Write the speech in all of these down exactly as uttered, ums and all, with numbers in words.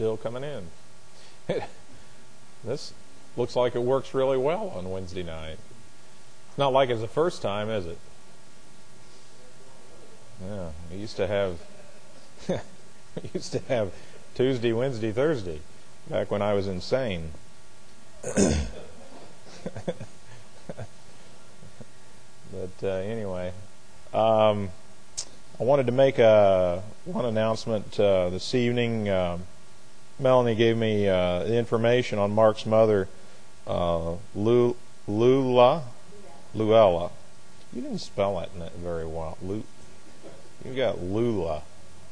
still coming in. This looks like it works really well on Wednesday night. It's not like it's the first time, is it? Yeah, we used to have we used to have Tuesday, Wednesday, Thursday back when I was insane. But uh, anyway, um, I wanted to make a, one announcement uh, this evening. Uh, Melanie gave me uh, the information on Mark's mother, uh, Lu, Lula, Luella. You didn't spell that very well. Lu, you got Lula.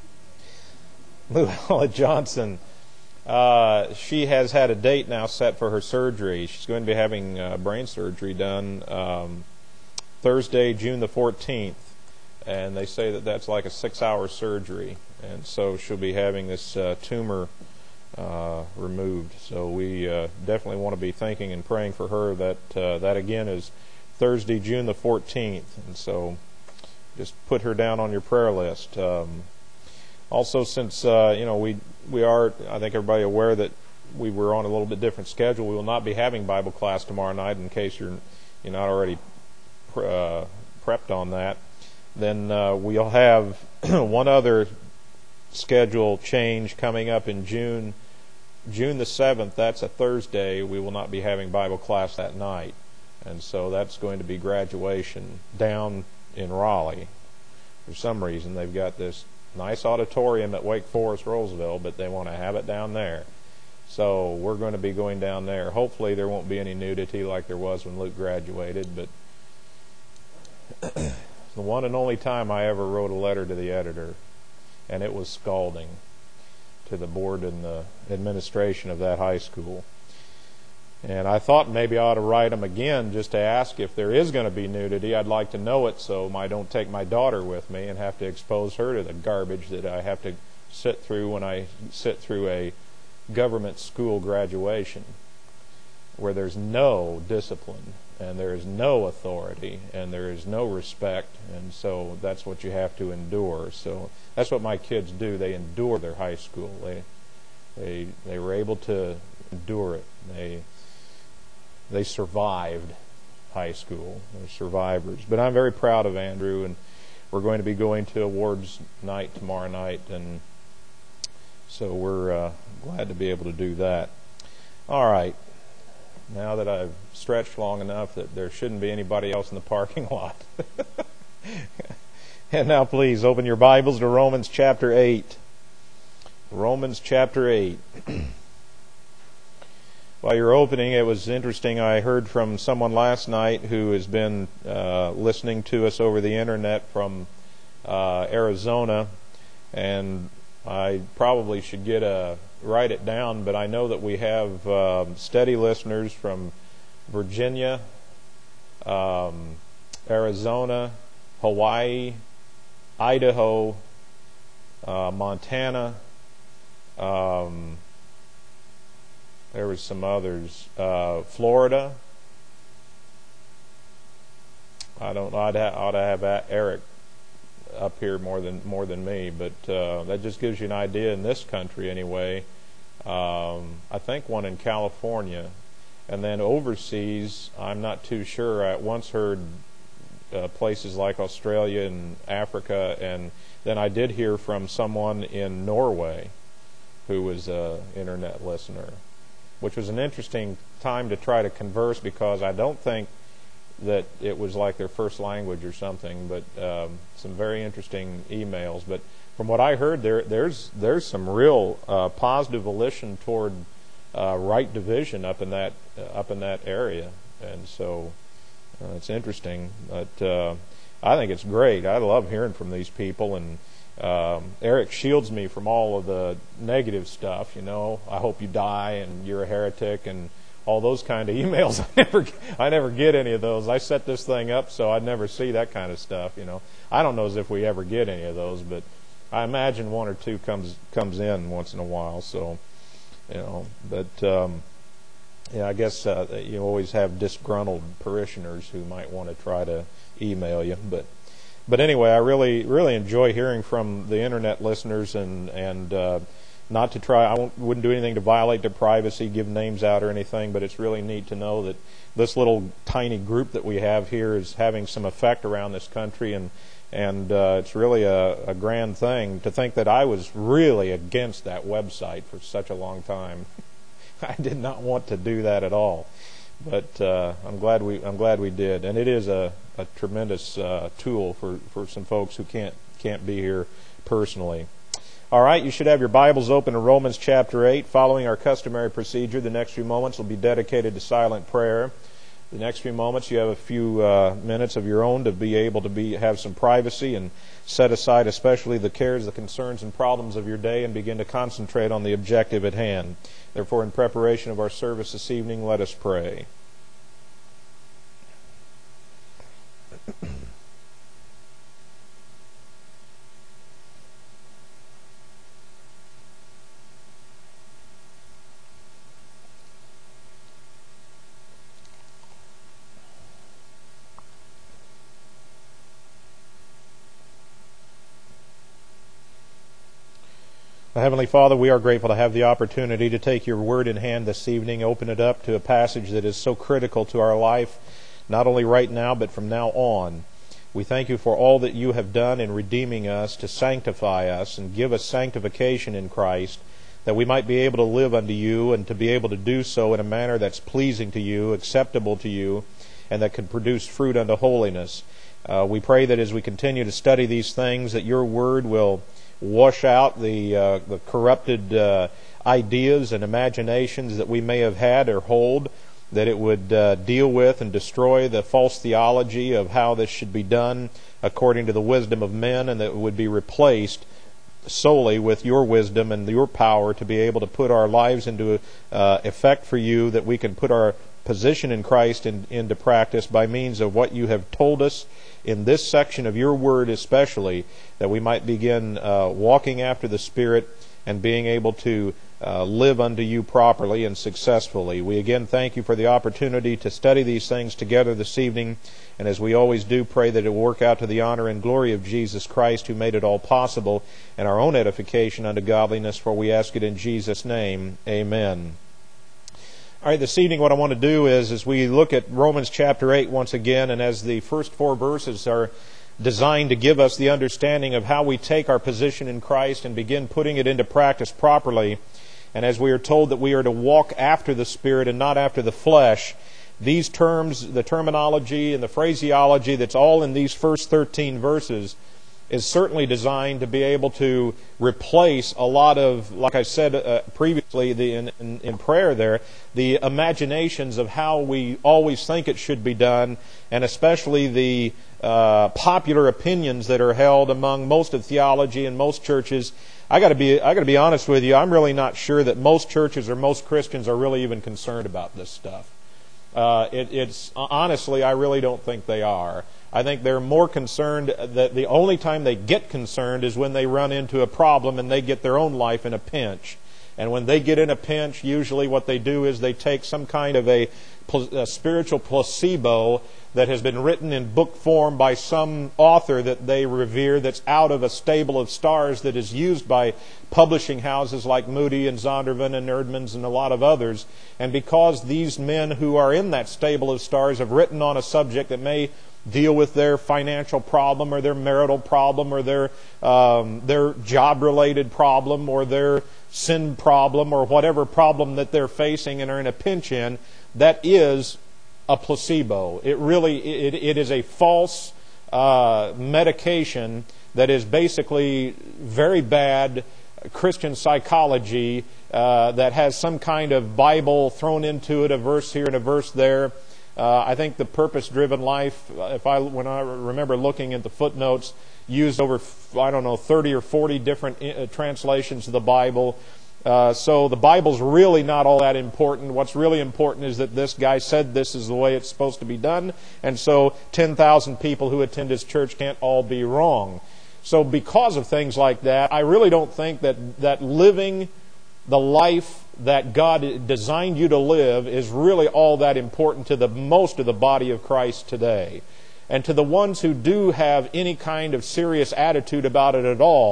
Luella Johnson. Uh, she has had a date now set for her surgery. She's going to be having uh, brain surgery done um, Thursday, June the fourteenth, and they say that that's like a six-hour surgery, and so she'll be having this uh, tumor uh, removed. So we uh, definitely want to be thinking and praying for her. That uh, that again is Thursday, June the fourteenth, and so just put her down on your prayer list. Um, also, since uh, you know we we are, I think everybody aware that we were on a little bit different schedule. We will not be having Bible class tomorrow night. In case you're you're not already Uh, prepped on that, then uh, we'll have one other schedule change coming up in June. June the seventh, that's a Thursday. We will not be having Bible class that night, and so that's going to be graduation down in Raleigh. For some reason, they've got this nice auditorium at Wake Forest Roseville, but they want to have it down there. So we're going to be going down there. Hopefully there won't be any nudity like there was when Luke graduated, but the one and only time I ever wrote a letter to the editor, and it was scalding to the board and the administration of that high school. And I thought maybe I ought to write them again just to ask if there is going to be nudity. I'd like to know it so I don't take my daughter with me and have to expose her to the garbage that I have to sit through when I sit through a government school graduation where there's no discipline and there is no authority and there is no respect, and so that's what you have to endure. So that's what my kids do. They endure their high school. They they they were able to endure it. They they survived high school. They're survivors. But I'm very proud of Andrew, and we're going to be going to awards night tomorrow night, and so we're uh, glad to be able to do that. All right. Now that I've stretched long enough that there shouldn't be anybody else in the parking lot. And now please open your Bibles to Romans chapter eight. Romans chapter eight. While you're opening, it was interesting. I heard from someone last night who has been uh, listening to us over the internet from uh, Arizona, and I probably should get a write it down, but I know that we have uh, steady listeners from Virginia, um, Arizona, Hawaii, Idaho, uh, Montana. Um, there was some others. Uh, Florida. I don't know. I'd ha- ought to have Eric up here more than more than me, but uh, that just gives you an idea in this country anyway. Um, I think one in California, and then overseas, I'm not too sure. I once heard uh, places like Australia and Africa, and then I did hear from someone in Norway who was an internet listener, which was an interesting time to try to converse because I don't think that it was like their first language or something, but um, some very interesting emails. But from what I heard, there there's there's some real uh, positive volition toward uh, right division up in that uh, up in that area, and so uh, it's interesting. But uh, I think it's great. I love hearing from these people, and um, Eric shields me from all of the negative stuff. You know, I hope you die, and you're a heretic, and all those kind of emails. I never, I never get any of those. I set this thing up so I'd never see that kind of stuff. You know, I don't know as if we ever get any of those, but I imagine one or two comes comes in once in a while. So, you know, but um, yeah, I guess uh, you always have disgruntled parishioners who might want to try to email you. But but anyway, I really really enjoy hearing from the internet listeners, and and uh, not to try, I won't, wouldn't do anything to violate their privacy, give names out or anything, but it's really neat to know that this little tiny group that we have here is having some effect around this country, and and uh, it's really a, a grand thing to think that I was really against that website for such a long time. I did not want to do that at all, but uh, I'm glad we I'm glad we did, and it is a, a tremendous uh, tool for, for some folks who can't can't be here personally. All right, you should have your Bibles open to Romans chapter eight. Following our customary procedure, the next few moments will be dedicated to silent prayer. The next few moments, you have a few uh, minutes of your own to be able to be have some privacy and set aside especially the cares, the concerns, and problems of your day and begin to concentrate on the objective at hand. Therefore, in preparation of our service this evening, let us pray. Heavenly Father, we are grateful to have the opportunity to take your word in hand this evening, open it up to a passage that is so critical to our life, not only right now, but from now on. We thank you for all that you have done in redeeming us to sanctify us and give us sanctification in Christ, that we might be able to live unto you and to be able to do so in a manner that's pleasing to you, acceptable to you, and that can produce fruit unto holiness. Uh, we pray that as we continue to study these things, that your word will wash out the uh, the corrupted uh, ideas and imaginations that we may have had or hold, that it would uh, deal with and destroy the false theology of how this should be done according to the wisdom of men, and that it would be replaced solely with your wisdom and your power to be able to put our lives into uh, effect for you, that we can put our position in Christ in, into practice by means of what you have told us in this section of your word especially, that we might begin uh, walking after the Spirit and being able to uh, live unto you properly and successfully. We again thank you for the opportunity to study these things together this evening, and as we always do, pray that it will work out to the honor and glory of Jesus Christ, who made it all possible, and our own edification unto godliness, for we ask it in Jesus' name. Amen. All right, this evening what I want to do is, as we look at Romans chapter eight once again, and as the first four verses are designed to give us the understanding of how we take our position in Christ and begin putting it into practice properly, and as we are told that we are to walk after the Spirit and not after the flesh, these terms, the terminology and the phraseology that's all in these first thirteen verses, is certainly designed to be able to replace a lot of, like I said uh, previously the, in, in, in prayer there, the imaginations of how we always think it should be done, and especially the uh, popular opinions that are held among most of theology and most churches. I got to be I got to be honest with you. I'm really not sure that most churches or most Christians are really even concerned about this stuff. Uh, it, it's honestly, I really don't think they are. I think they're more concerned that the only time they get concerned is when they run into a problem and they get their own life in a pinch. And when they get in a pinch, usually what they do is they take some kind of a, a spiritual placebo that has been written in book form by some author that they revere, that's out of a stable of stars that is used by publishing houses like Moody and Zondervan and Erdman's and a lot of others. And because these men who are in that stable of stars have written on a subject that may deal with their financial problem or their marital problem or their um, their job-related problem or their sin problem or whatever problem that they're facing and are in a pinch in, that is a placebo. It really it, it is a false uh, medication that is basically very bad Christian psychology uh, that has some kind of Bible thrown into it, a verse here and a verse there. Uh, I think the purpose-driven life, if I when I remember looking at the footnotes, used over, I don't know, thirty or forty different uh, translations of the Bible. Uh, so the Bible's really not all that important. What's really important is that this guy said this is the way it's supposed to be done, and so ten thousand people who attend his church can't all be wrong. So because of things like that, I really don't think that, that living the life that God designed you to live is really all that important to the most of the body of Christ today. And to the ones who do have any kind of serious attitude about it at all,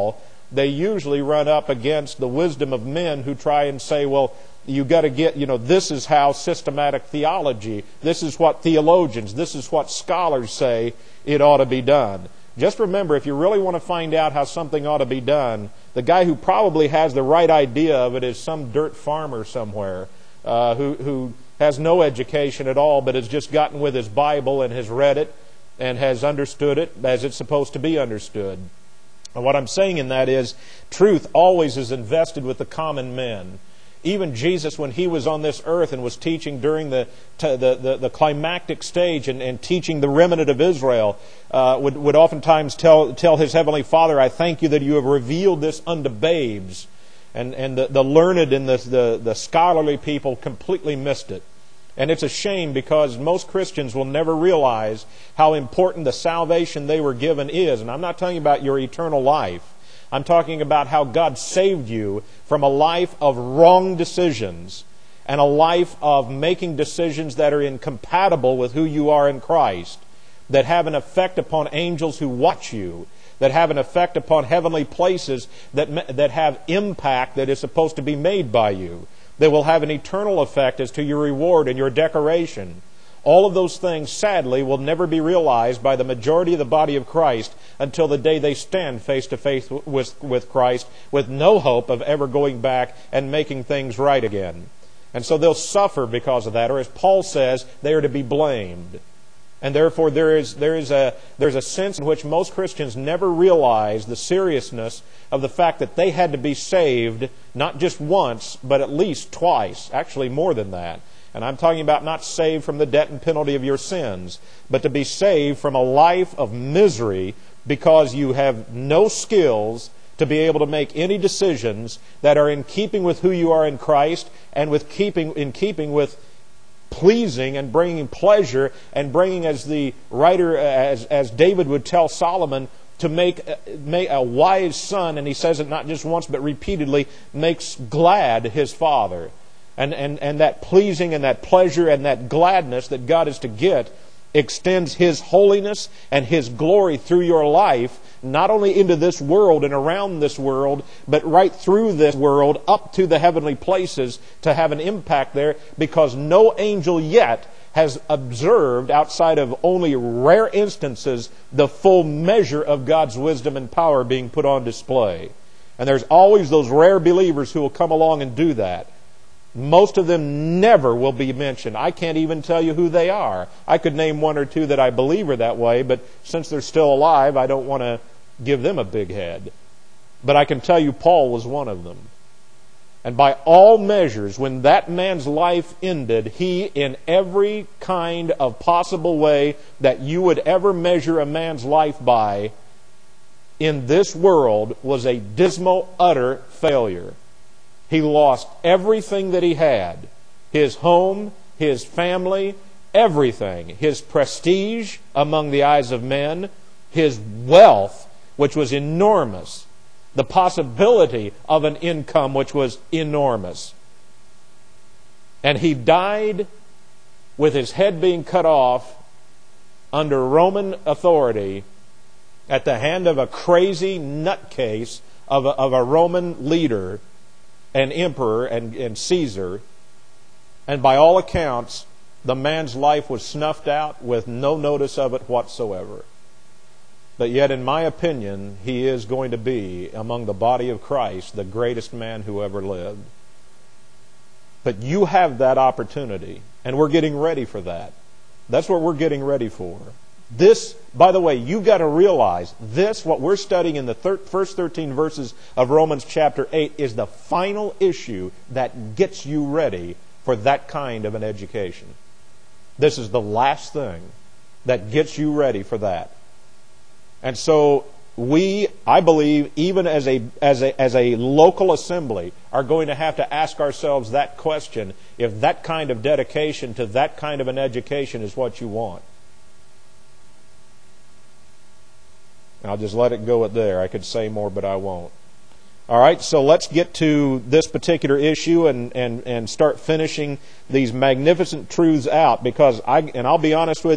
they usually run up against the wisdom of men who try and say, well, you got to get, you know, this is how systematic theology, this is what theologians, this is what scholars say it ought to be done. Just remember, if you really want to find out how something ought to be done, the guy who probably has the right idea of it is some dirt farmer somewhere uh, who, who has no education at all, but has just gotten with his Bible and has read it and has understood it as it's supposed to be understood. And what I'm saying in that is, truth always is invested with the common men. Even Jesus, when He was on this earth and was teaching during the the, the, the climactic stage and, and teaching the remnant of Israel, uh, would, would oftentimes tell, tell His Heavenly Father, I thank You that You have revealed this unto babes. And, and the, the learned and the, the, the scholarly people completely missed it. And it's a shame, because most Christians will never realize how important the salvation they were given is. And I'm not talking about your eternal life. I'm talking about how God saved you from a life of wrong decisions and a life of making decisions that are incompatible with who you are in Christ, that have an effect upon angels who watch you, that have an effect upon heavenly places that, that have impact that is supposed to be made by you, that will have an eternal effect as to your reward and your decoration. All of those things, sadly, will never be realized by the majority of the body of Christ until the day they stand face to face with, with Christ, with no hope of ever going back and making things right again. And so they'll suffer because of that, or as Paul says, they are to be blamed. And therefore there is, there is a, there's a sense in which most Christians never realize the seriousness of the fact that they had to be saved not just once, but at least twice, actually more than that. And I'm talking about not saved from the debt and penalty of your sins, but to be saved from a life of misery because you have no skills to be able to make any decisions that are in keeping with who you are in Christ and with keeping in keeping with pleasing and bringing pleasure and bringing, as the writer, as, as David would tell Solomon, to make, make a wise son, and he says it not just once but repeatedly, makes glad his father. And, and, and that pleasing and that pleasure and that gladness that God is to get extends His holiness and His glory through your life, not only into this world and around this world, but right through this world up to the heavenly places to have an impact there, because no angel yet has observed, outside of only rare instances, the full measure of God's wisdom and power being put on display. And there's always those rare believers who will come along and do that. Most of them never will be mentioned. I can't even tell you who they are. I could name one or two that I believe are that way, but since they're still alive, I don't want to give them a big head. But I can tell you Paul was one of them. And by all measures, when that man's life ended, he, in every kind of possible way that you would ever measure a man's life by, in this world, was a dismal, utter failure. He lost everything that he had. His home, his family, everything. His prestige among the eyes of men, his wealth, which was enormous. The possibility of an income which was enormous. And he died with his head being cut off under Roman authority at the hand of a crazy nutcase of a, of a Roman leader, an emperor and, and Caesar, and by all accounts, the man's life was snuffed out with no notice of it whatsoever. But yet, in my opinion, he is going to be, among the body of Christ, the greatest man who ever lived. But you have that opportunity, and we're getting ready for that. That's what we're getting ready for. This, by the way, you've got to realize this, what we're studying in the thir- first thirteen verses of Romans chapter eight, is the final issue that gets you ready for that kind of an education. This is the last thing that gets you ready for that. And so we, I believe, even as a, as a, as a local assembly, are going to have to ask ourselves that question, if that kind of dedication to that kind of an education is what you want. I'll just let it go at there. I could say more, but I won't. All right, so let's get to this particular issue and, and, and start finishing these magnificent truths out, because I, and I'll be honest with you,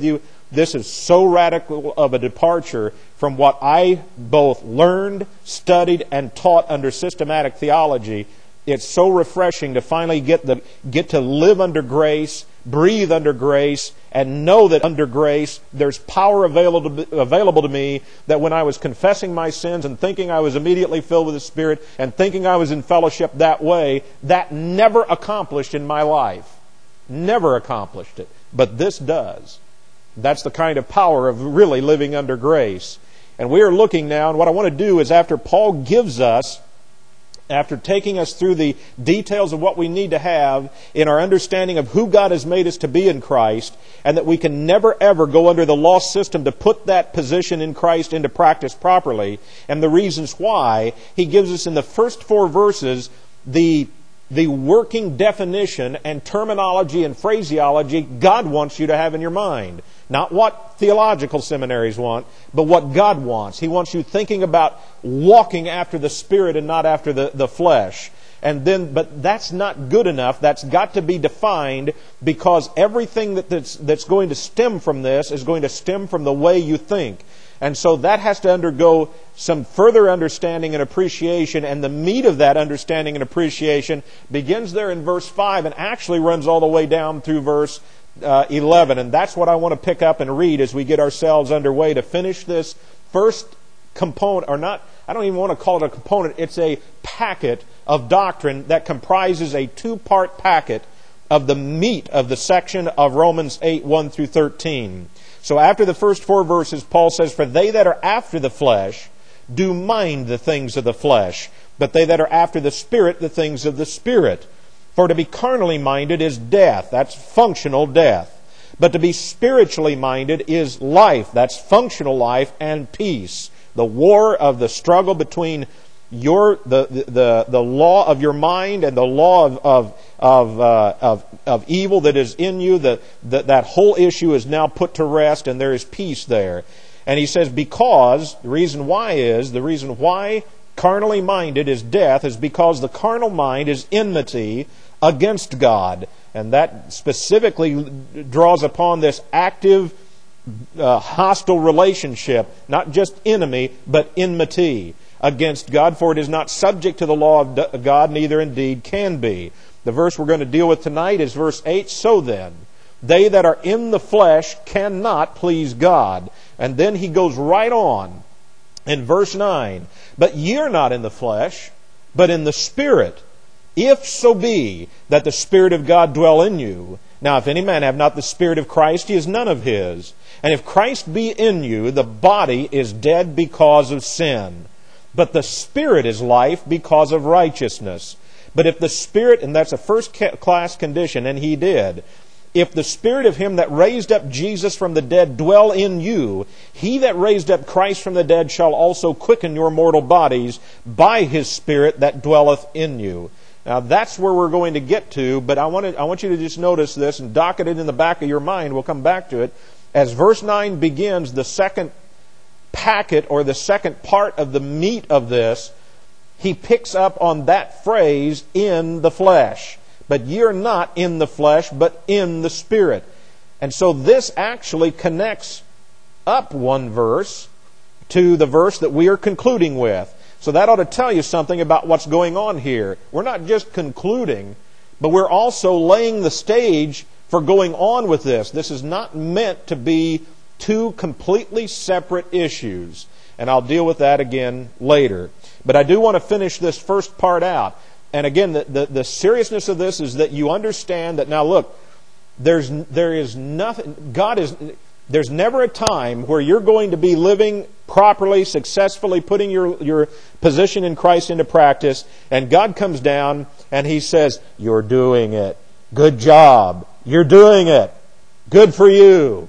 this is so radical of a departure from what I both learned, studied, and taught under systematic theology. It's so refreshing to finally get the get to live under grace, breathe under grace, and know that under grace there's power available to, available to me, that when I was confessing my sins and thinking I was immediately filled with the Spirit and thinking I was in fellowship that way, that never accomplished in my life. Never accomplished it. But this does. That's the kind of power of really living under grace. And we are looking now, and what I want to do is, after Paul gives us, after taking us through the details of what we need to have in our understanding of who God has made us to be in Christ, and that we can never ever go under the law system to put that position in Christ into practice properly, and the reasons why, he gives us in the first four verses the the working definition and terminology and phraseology God wants you to have in your mind. Not what theological seminaries want, but what God wants. He wants you thinking about walking after the Spirit and not after the, the flesh. And then, but that's not good enough. That's got to be defined, because everything that, that's, that's going to stem from this is going to stem from the way you think. And so that has to undergo some further understanding and appreciation, and the meat of that understanding and appreciation begins there in verse five and actually runs all the way down through verse uh, eleven. And that's what I want to pick up and read as we get ourselves underway to finish this first component, or not, I don't even want to call it a component, it's a packet of doctrine that comprises a two-part packet of the meat of the section of Romans eight, one through thirteen. So after the first four verses, Paul says, "For they that are after the flesh do mind the things of the flesh, but they that are after the Spirit, the things of the Spirit. For to be carnally minded is death," that's functional death. "But to be spiritually minded is life," that's functional life, "and peace." The war of the struggle between your the the the law of your mind and the law of of of uh, of, of evil that is in you, the, the that whole issue is now put to rest, and there is peace there. And he says, because the reason why is the reason why carnally minded is death is because the carnal mind is enmity against God, and that specifically draws upon this active uh, hostile relationship, not just enemy but enmity against God, for it is not subject to the law of God, neither indeed can be. The verse we're going to deal with tonight is verse eight. "So then, they that are in the flesh cannot please God." And then he goes right on in verse nine. "But ye are not in the flesh, but in the Spirit, if so be that the Spirit of God dwell in you. Now if any man have not the Spirit of Christ, he is none of his. And if Christ be in you, the body is dead because of sin, but the Spirit is life because of righteousness. But if the Spirit," and that's a first class condition, and he did, "if the Spirit of him that raised up Jesus from the dead dwell in you, he that raised up Christ from the dead shall also quicken your mortal bodies by his Spirit that dwelleth in you." Now that's where we're going to get to, but I want to, I want you to just notice this and docket it in the back of your mind. We'll come back to it. As verse nine begins the second packet, or the second part of the meat of this, he picks up on that phrase, "in the flesh." But ye are not in the flesh, but in the Spirit. And so this actually connects up one verse to the verse that we are concluding with. So that ought to tell you something about what's going on here. We're not just concluding, but we're also laying the stage for going on with this. This is not meant to be two completely separate issues. And I'll deal with that again later. But I do want to finish this first part out. And again, the, the, the seriousness of this is that you understand that, now look, there's there is nothing, God is, there's never a time where you're going to be living properly, successfully, putting your, your position in Christ into practice, and God comes down and He says, "You're doing it. Good job. You're doing it. Good for you.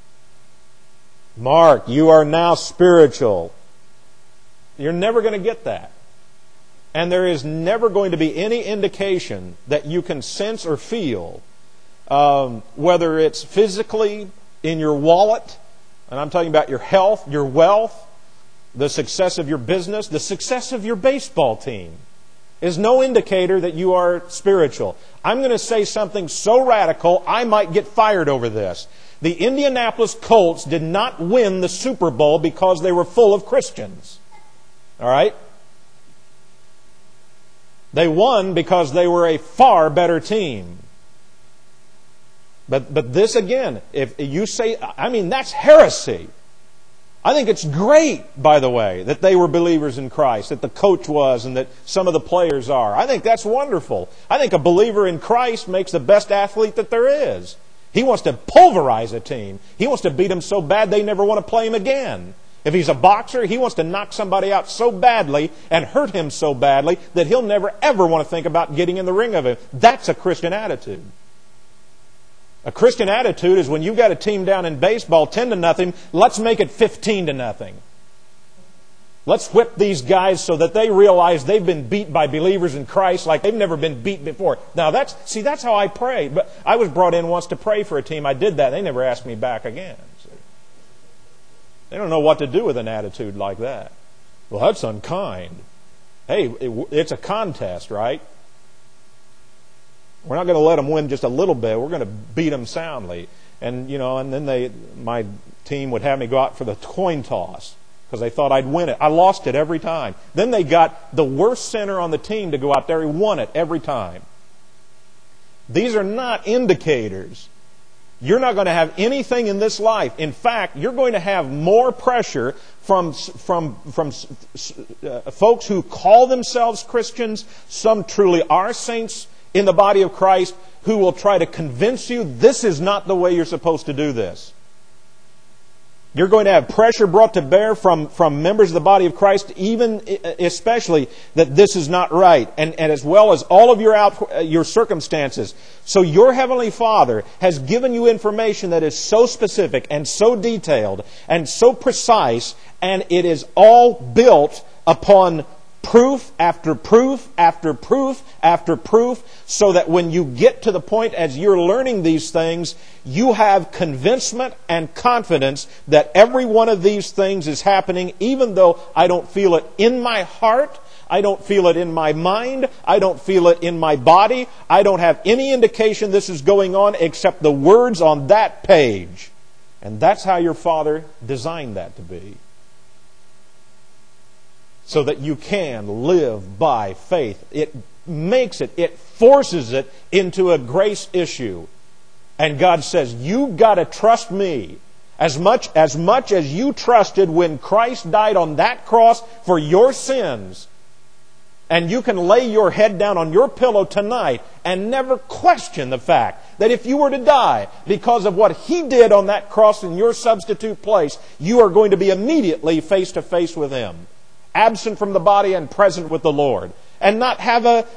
Mark, you are now spiritual." You're never going to get that. And there is never going to be any indication that you can sense or feel, um, whether it's physically in your wallet, and I'm talking about your health, your wealth, the success of your business, the success of your baseball team, is no indicator that you are spiritual. I'm going to say something so radical, I might get fired over this. The Indianapolis Colts did not win the Super Bowl because they were full of Christians. All right? They won because they were a far better team. But but this again, if you say, I mean, that's heresy. I think it's great, by the way, that they were believers in Christ, that the coach was and that some of the players are. I think that's wonderful. I think a believer in Christ makes the best athlete that there is. He wants to pulverize a team. He wants to beat them so bad they never want to play him again. If he's a boxer, he wants to knock somebody out so badly and hurt him so badly that he'll never ever want to think about getting in the ring of him. That's a Christian attitude. A Christian attitude is when you've got a team down in baseball ten to nothing, let's make it fifteen to nothing. Let's whip these guys so that they realize they've been beat by believers in Christ like they've never been beat before. Now that's, see, that's how I pray. But I was brought in once to pray for a team. I did that. They never asked me back again. See? They don't know what to do with an attitude like that. Well, that's unkind. Hey, it, it's a contest, right? We're not going to let them win just a little bit. We're going to beat them soundly. And, you know, and then they, my team would have me go out for the coin toss because they thought I'd win it. I lost it every time. Then they got the worst center on the team to go out there. He won it every time. These are not indicators. You're not going to have anything in this life. In fact, you're going to have more pressure from, from, from uh, folks who call themselves Christians. Some truly are saints in the body of Christ, who will try to convince you this is not the way you're supposed to do this. You're going to have pressure brought to bear from, from members of the body of Christ, even especially that this is not right, and, and as well as all of your out, your circumstances. So your Heavenly Father has given you information that is so specific and so detailed and so precise, and it is all built upon proof after proof after proof after proof, so that when you get to the point as you're learning these things, you have convincement and confidence that every one of these things is happening, even though I don't feel it in my heart, I don't feel it in my mind, I don't feel it in my body, I don't have any indication this is going on except the words on that page. And that's how your Father designed that to be. So that you can live by faith. It makes it, it forces it into a grace issue. And God says, you've got to trust me. As much, as much as you trusted when Christ died on that cross for your sins. And you can lay your head down on your pillow tonight and never question the fact that if you were to die because of what He did on that cross in your substitute place, you are going to be immediately face to face with Him. Absent from the body and present with the Lord. And not have a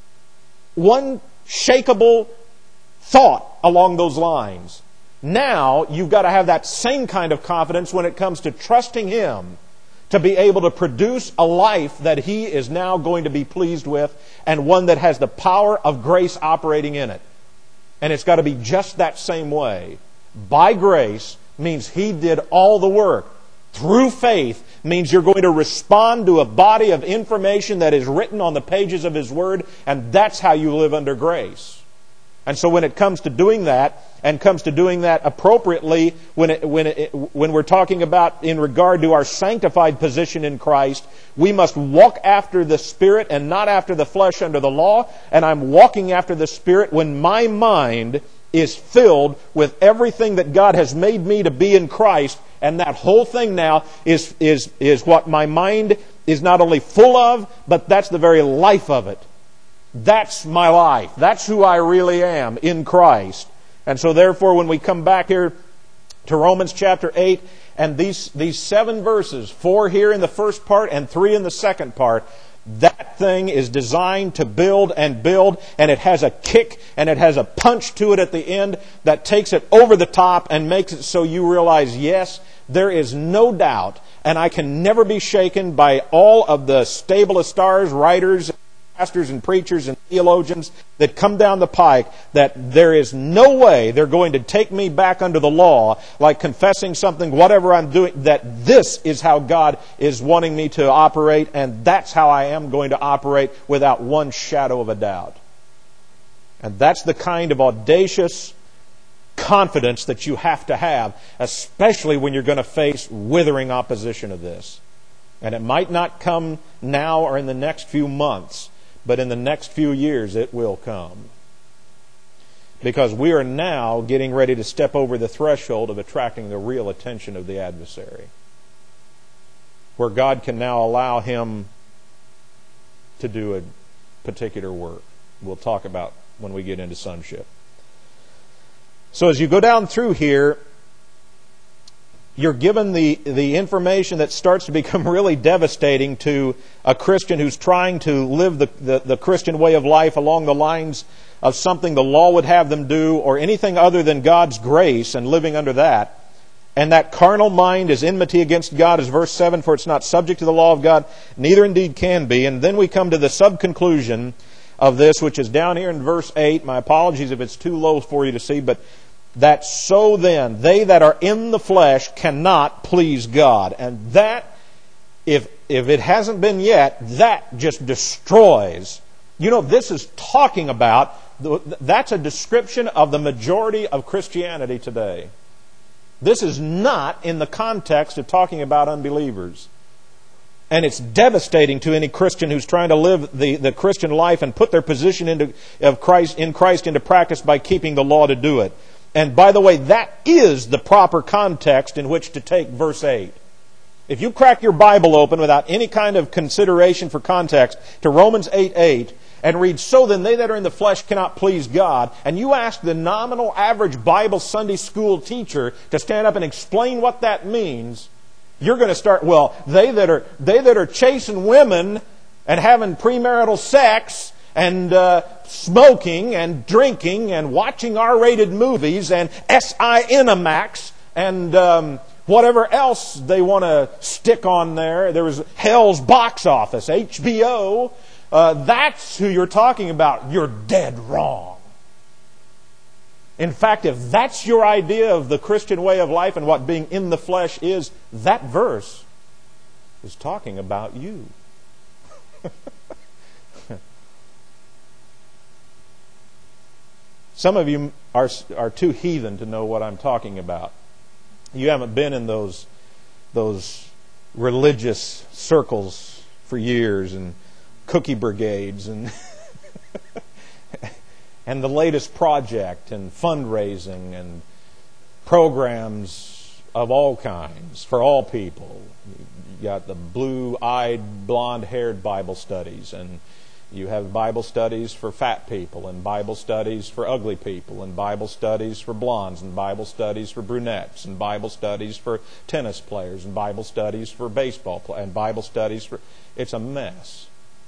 one shakeable thought along those lines. Now, you've got to have that same kind of confidence when it comes to trusting Him to be able to produce a life that He is now going to be pleased with, and one that has the power of grace operating in it. And it's got to be just that same way. By grace means He did all the work. Through faith means you're going to respond to a body of information that is written on the pages of His Word, and that's how you live under grace. And so when it comes to doing that, and comes to doing that appropriately, when it, when it, when we're talking about in regard to our sanctified position in Christ, we must walk after the Spirit and not after the flesh under the law. And I'm walking after the Spirit when my mind is filled with everything that God has made me to be in Christ. And that whole thing now is, is, is what my mind is not only full of, but that's the very life of it. That's my life. That's who I really am in Christ. And so therefore, when we come back here to Romans chapter eight, and these, these seven verses, four here in the first part and three in the second part, that thing is designed to build and build, and it has a kick and it has a punch to it at the end that takes it over the top and makes it so you realize, yes, there is no doubt, and I can never be shaken by all of the stablest stars, writers, pastors and preachers and theologians that come down the pike, that there is no way they're going to take me back under the law, like confessing something, whatever I'm doing, that this is how God is wanting me to operate, and that's how I am going to operate without one shadow of a doubt. And that's the kind of audacious confidence that you have to have, especially when you're going to face withering opposition of this. And it might not come now or in the next few months, but in the next few years it will come. Because we are now getting ready to step over the threshold of attracting the real attention of the adversary, where God can now allow him to do a particular work. We'll talk about when we get into sonship. So as you go down through here, you're given the, the information that starts to become really devastating to a Christian who's trying to live the, the, the Christian way of life along the lines of something the law would have them do, or anything other than God's grace and living under that. And that carnal mind is enmity against God, as verse seven, for it's not subject to the law of God, neither indeed can be. And then we come to the sub-conclusion of this, which is down here in verse eight. My apologies if it's too low for you to see, but that so then, they that are in the flesh cannot please God. And that, if, if it hasn't been yet, that just destroys. You know, this is talking about, that's a description of the majority of Christianity today. This is not in the context of talking about unbelievers. And it's devastating to any Christian who's trying to live the, the Christian life and put their position into, of Christ, in Christ into practice by keeping the law to do it. And by the way, that is the proper context in which to take verse eight. If you crack your Bible open without any kind of consideration for context to Romans eight eight, and read, so then they that are in the flesh cannot please God, and you ask the nominal average Bible Sunday school teacher to stand up and explain what that means, you're going to start, well, they that are they that are chasing women and having premarital sex and uh, smoking and drinking and watching R-rated movies and S I N-A-Max and um, whatever else they want to stick on there. There was Hell's Box Office, H B O. Uh, that's who you're talking about. You're dead wrong. In fact, if that's your idea of the Christian way of life and what being in the flesh is, that verse is talking about you. Some of you are, are too heathen to know what I'm talking about. You haven't been in those, those religious circles for years and cookie brigades and and the latest project and fundraising and programs of all kinds for all people. You got the blue-eyed, blonde-haired Bible studies, and you have Bible studies for fat people, and Bible studies for ugly people, and Bible studies for blondes, and Bible studies for brunettes, and Bible studies for tennis players, and Bible studies for baseball players, and Bible studies for... It's a mess.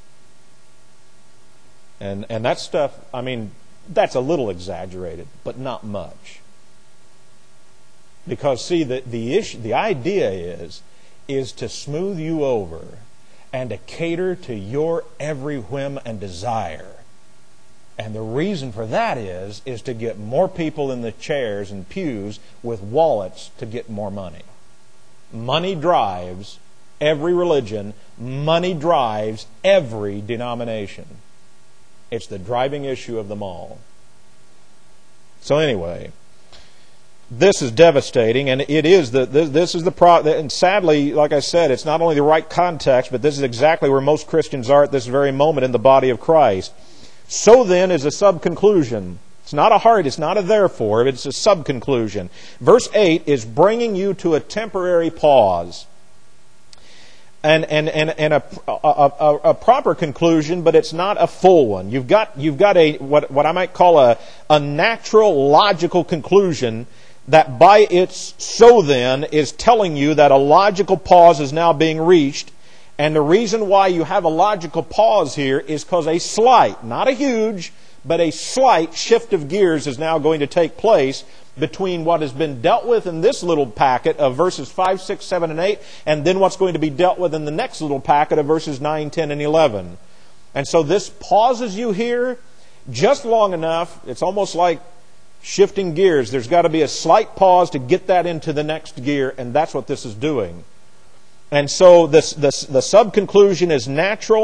And and that stuff, I mean, that's a little exaggerated, but not much. Because see, the the issue, the idea is is to smooth you over and to cater to your every whim and desire. And the reason for that is is to get more people in the chairs and pews with wallets to get more money. Money drives every religion. Money drives every denomination. It's the driving issue of them all. So anyway, this is devastating, and it is the this, this is the pro. And sadly, like I said, it's not only the right context, but this is exactly where most Christians are at this very moment in the body of Christ. So then is a sub-conclusion. It's not a hard, it's not a therefore, it's a sub-conclusion. Verse eight is bringing you to a temporary pause. And and and, and a, a, a, a proper conclusion, but it's not a full one. You've got you've got a what what I might call a a natural logical conclusion that by its so then is telling you that a logical pause is now being reached. And the reason why you have a logical pause here is because a slight, not a huge, but a slight shift of gears is now going to take place between what has been dealt with in this little packet of verses five, six, seven, and eight, and then what's going to be dealt with in the next little packet of verses nine, ten, and eleven. And so this pauses you here just long enough. It's almost like shifting gears. There's got to be a slight pause to get that into the next gear, and that's what this is doing. And so this, this, the sub-conclusion is natural,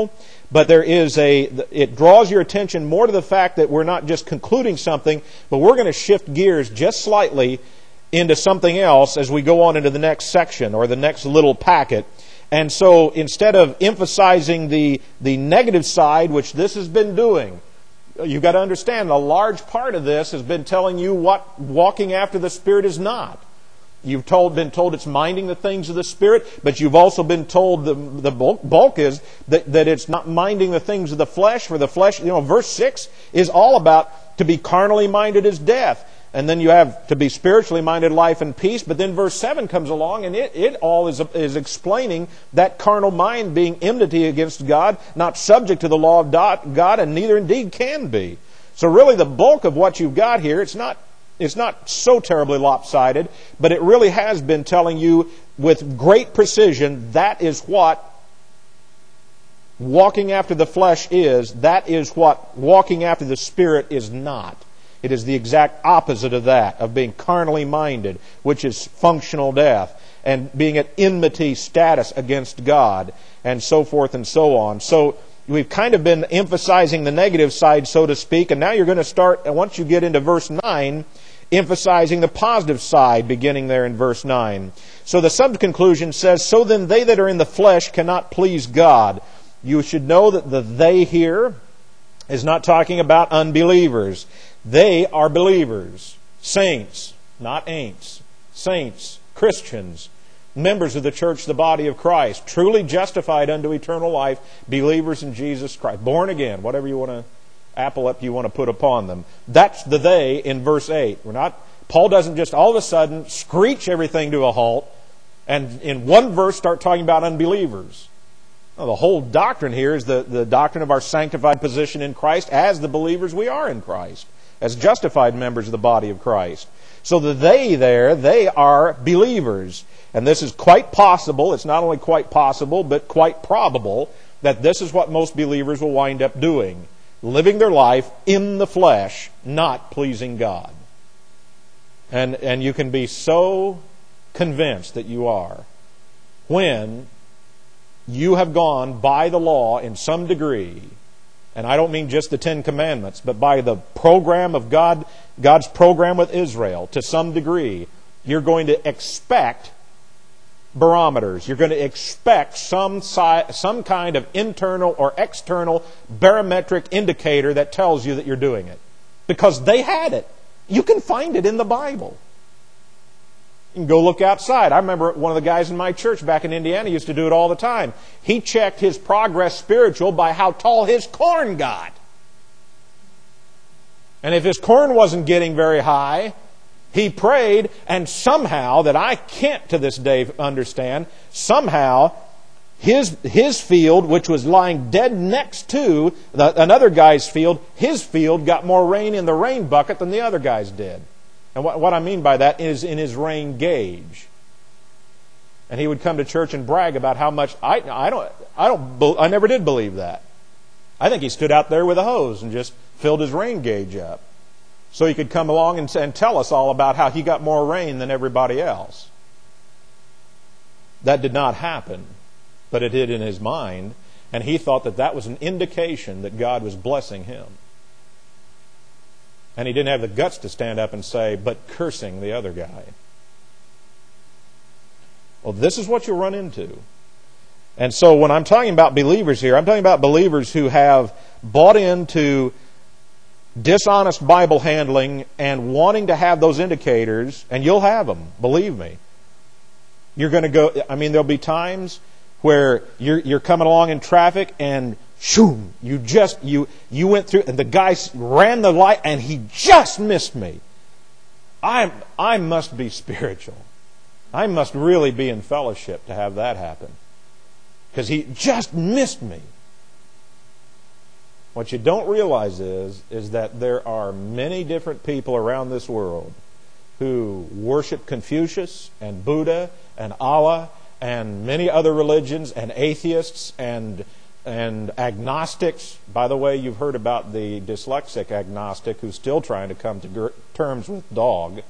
but there is a, it draws your attention more to the fact that we're not just concluding something, but we're going to shift gears just slightly into something else as we go on into the next section or the next little packet. And so instead of emphasizing the, the negative side, which this has been doing, you've got to understand a large part of this has been telling you what walking after the Spirit is not. You've told, been told it's minding the things of the Spirit, but you've also been told the, the bulk, bulk is that, that it's not minding the things of the flesh. For the flesh, you know, verse six is all about to be carnally minded is death. And then you have to be spiritually minded, life and peace. But then verse seven comes along and it, it all is, is explaining that carnal mind being enmity against God, not subject to the law of God, and neither indeed can be. So really the bulk of what you've got here, it's not, it's not so terribly lopsided, but it really has been telling you with great precision that is what walking after the flesh is. That is what walking after the Spirit is not. It is the exact opposite of that, of being carnally minded, which is functional death, and being at enmity status against God, and so forth and so on. So we've kind of been emphasizing the negative side, so to speak, and now you're going to start, once you get into verse nine, emphasizing the positive side, beginning there in verse nine. So the sub-conclusion says, "So then they that are in the flesh cannot please God." You should know that the "they" here is not talking about unbelievers. They are believers, saints, not ain'ts, saints, Christians, members of the church, the body of Christ, truly justified unto eternal life, believers in Jesus Christ, born again, whatever you want to, apple up you want to put upon them. That's the "they" in verse eight. We're not, Paul doesn't just all of a sudden screech everything to a halt and in one verse start talking about unbelievers. No, the whole doctrine here is the, the doctrine of our sanctified position in Christ as the believers we are in Christ, as justified members of the body of Christ. So the "they" there, they are believers. And this is quite possible, it's not only quite possible, but quite probable, that this is what most believers will wind up doing. Living their life in the flesh, not pleasing God. And, and you can be so convinced that you are when you have gone by the law in some degree. And I don't mean just the Ten Commandments, but by the program of God, God's program with Israel, to some degree, you're going to expect barometers. You're going to expect some si- some kind of internal or external barometric indicator that tells you that you're doing it. Because they had it. You can find it in the Bible. You can go look outside. I remember one of the guys in my church back in Indiana used to do it all the time. He checked his progress spiritual by how tall his corn got. And if his corn wasn't getting very high, he prayed, and somehow, that I can't to this day understand, somehow his, his field, which was lying dead next to the, another guy's field, his field got more rain in the rain bucket than the other guy's did. And what, what I mean by that is in his rain gauge. And he would come to church and brag about how much, I, I don't, I don't, I never did believe that. I think he stood out there with a hose and just filled his rain gauge up. So he could come along and, and tell us all about how he got more rain than everybody else. That did not happen, but it did in his mind, and he thought that that was an indication that God was blessing him. And he didn't have the guts to stand up and say, but cursing the other guy. Well, this is what you'll run into. And so when I'm talking about believers here, I'm talking about believers who have bought into dishonest Bible handling and wanting to have those indicators, and you'll have them, believe me. You're going to go, I mean, there'll be times where you're, you're coming along in traffic and shoo, you just, you, you went through, and the guy ran the light and he just missed me. I, I must be spiritual. I must really be in fellowship to have that happen. Because he just missed me. What you don't realize is, is that there are many different people around this world who worship Confucius and Buddha and Allah and many other religions and atheists and and agnostics. By the way, you've heard about the dyslexic agnostic who's still trying to come to gr- terms with dog.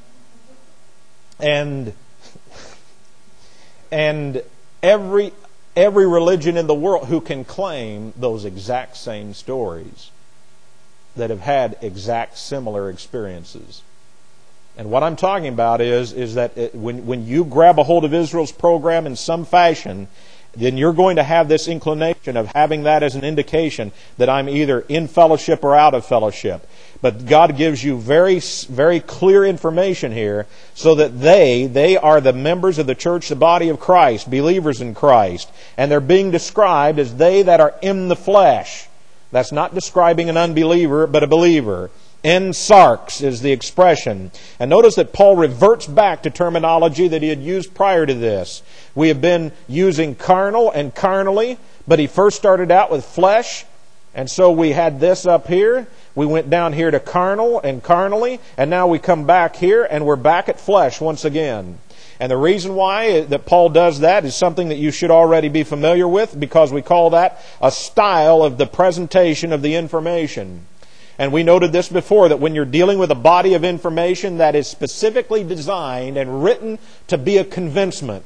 And and every every religion in the world who can claim those exact same stories, that have had exact similar experiences. And what I'm talking about is, is that it, when, when you grab a hold of Israel's program in some fashion, then you're going to have this inclination of having that as an indication that I'm either in fellowship or out of fellowship. But God gives you very, very clear information here so that they, they are the members of the church, the body of Christ, believers in Christ. And they're being described as they that are in the flesh. That's not describing an unbeliever, but a believer. En sarx is the expression. And notice that Paul reverts back to terminology that he had used prior to this. We have been using carnal and carnally, but he first started out with flesh. And so we had this up here. We went down here to carnal and carnally. And now we come back here and we're back at flesh once again. And the reason why that Paul does that is something that you should already be familiar with, because we call that a style of the presentation of the information. And we noted this before, that when you're dealing with a body of information that is specifically designed and written to be a convincement,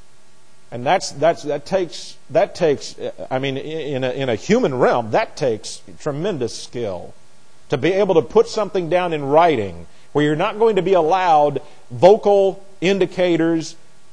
and that's that's that takes that takes I mean in a in a human realm, that takes tremendous skill to be able to put something down in writing where you're not going to be allowed vocal indicators,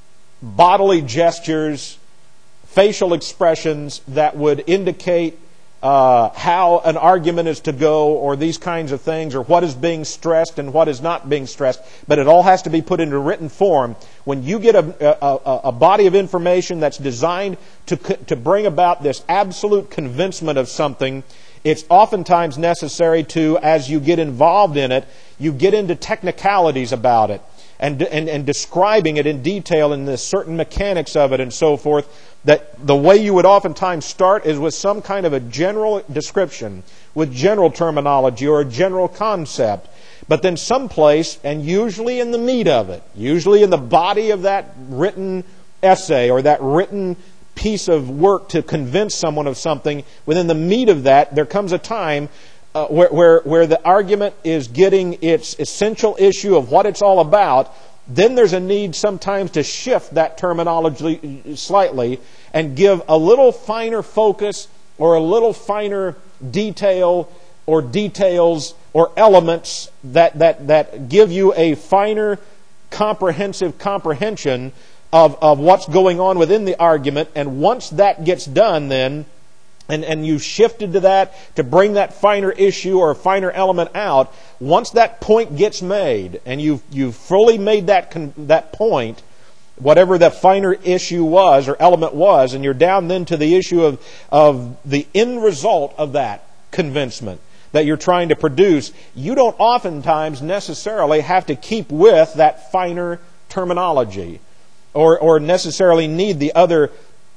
bodily gestures, facial expressions that would indicate Uh, how an argument is to go, or these kinds of things, or what is being stressed and what is not being stressed. But it all has to be put into written form. When you get a, a, a body of information that's designed to, to bring about this absolute convincement of something, it's oftentimes necessary to, as you get involved in it, you get into technicalities about it and, and, and describing it in detail and the certain mechanics of it and so forth. That the way you would oftentimes start is with some kind of a general description, with general terminology or a general concept. But then someplace, and usually in the meat of it, usually in the body of that written essay or that written piece of work to convince someone of something, within the meat of that, there comes a time uh, where, where, where the argument is getting its essential issue of what it's all about. Then there's a need sometimes to shift that terminology slightly and give a little finer focus or a little finer detail or details or elements that, that, that give you a finer comprehensive comprehension of, of what's going on within the argument. And once that gets done then, and, and you shifted to that to bring that finer issue or finer element out, once that point gets made and you've, you've fully made that, con, that point, whatever the finer issue was or element was, and you're down then to the issue of, of the end result of that convincement that you're trying to produce, you don't oftentimes necessarily have to keep with that finer terminology or, or necessarily need the other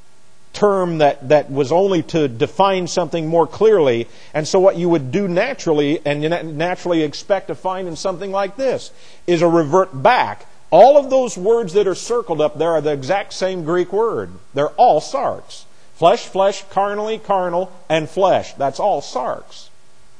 term that, that was only to define something more clearly. And so what you would do naturally, and you naturally expect to find in something like this, is a revert back. All of those words that are circled up there are the exact same Greek word. They're all sarx. Flesh, flesh, carnally, carnal, and flesh. That's all sarx.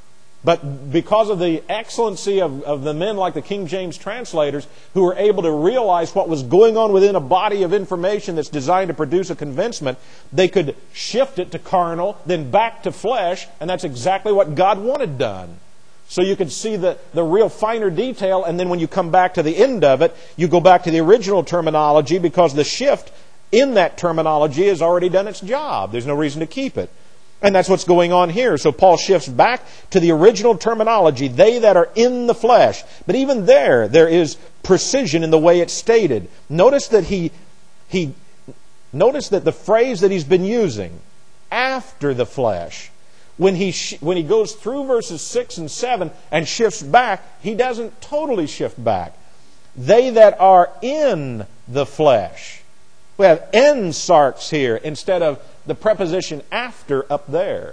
But because of the excellency of, of the men like the King James translators who were able to realize what was going on within a body of information that's designed to produce a convincement, they could shift it to carnal, then back to flesh, and that's exactly what God wanted done. So you could see the, the real finer detail, and then when you come back to the end of it, you go back to the original terminology because the shift in that terminology has already done its job. There's no reason to keep it. And that's what's going on here. So Paul shifts back to the original terminology, they that are in the flesh. But even there, there is precision in the way it's stated. Notice that he, he, notice that the phrase that he's been using, after the flesh, when he, sh- when he goes through verses six and seven and shifts back, he doesn't totally shift back. They that are in the flesh. We have en sarx here instead of the preposition after up there.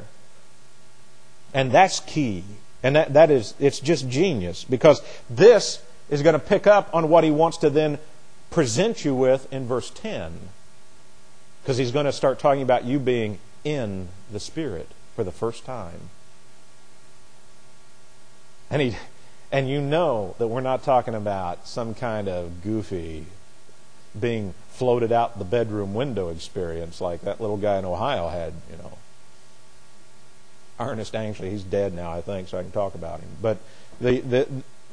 And that's key. And that, that is, it's just genius. Because this is going to pick up on what he wants to then present you with in verse ten. Because he's going to start talking about you being in the Spirit for the first time. And he, and you know that we're not talking about some kind of goofy being floated out the bedroom window experience like that little guy in Ohio had, you know. Ernest Angley, he's dead now, I think, so I can talk about him. But the the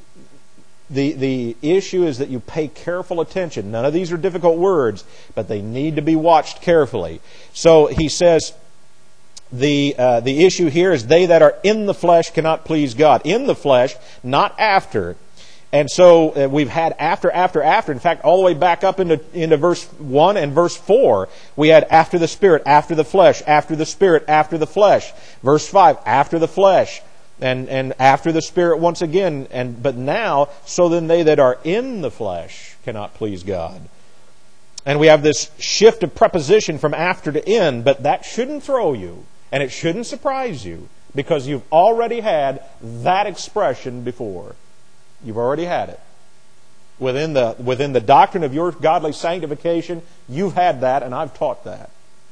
the the issue is that you pay careful attention. None of these are difficult words, but they need to be watched carefully. So he says, the uh, the issue here is they that are in the flesh cannot please God. In the flesh, not after. And so uh, we've had after, after, after. In fact, all the way back up into, into verse one and verse four, we had after the Spirit, after the flesh, after the Spirit, after the flesh. Verse five, after the flesh, and, and after the Spirit once again. And but now, so then they that are in the flesh cannot please God. And we have this shift of preposition from after to in, but that shouldn't throw you, and it shouldn't surprise you, because you've already had that expression before. You've already had it. Within the, within the doctrine of your godly sanctification, you've had that, and I've taught that.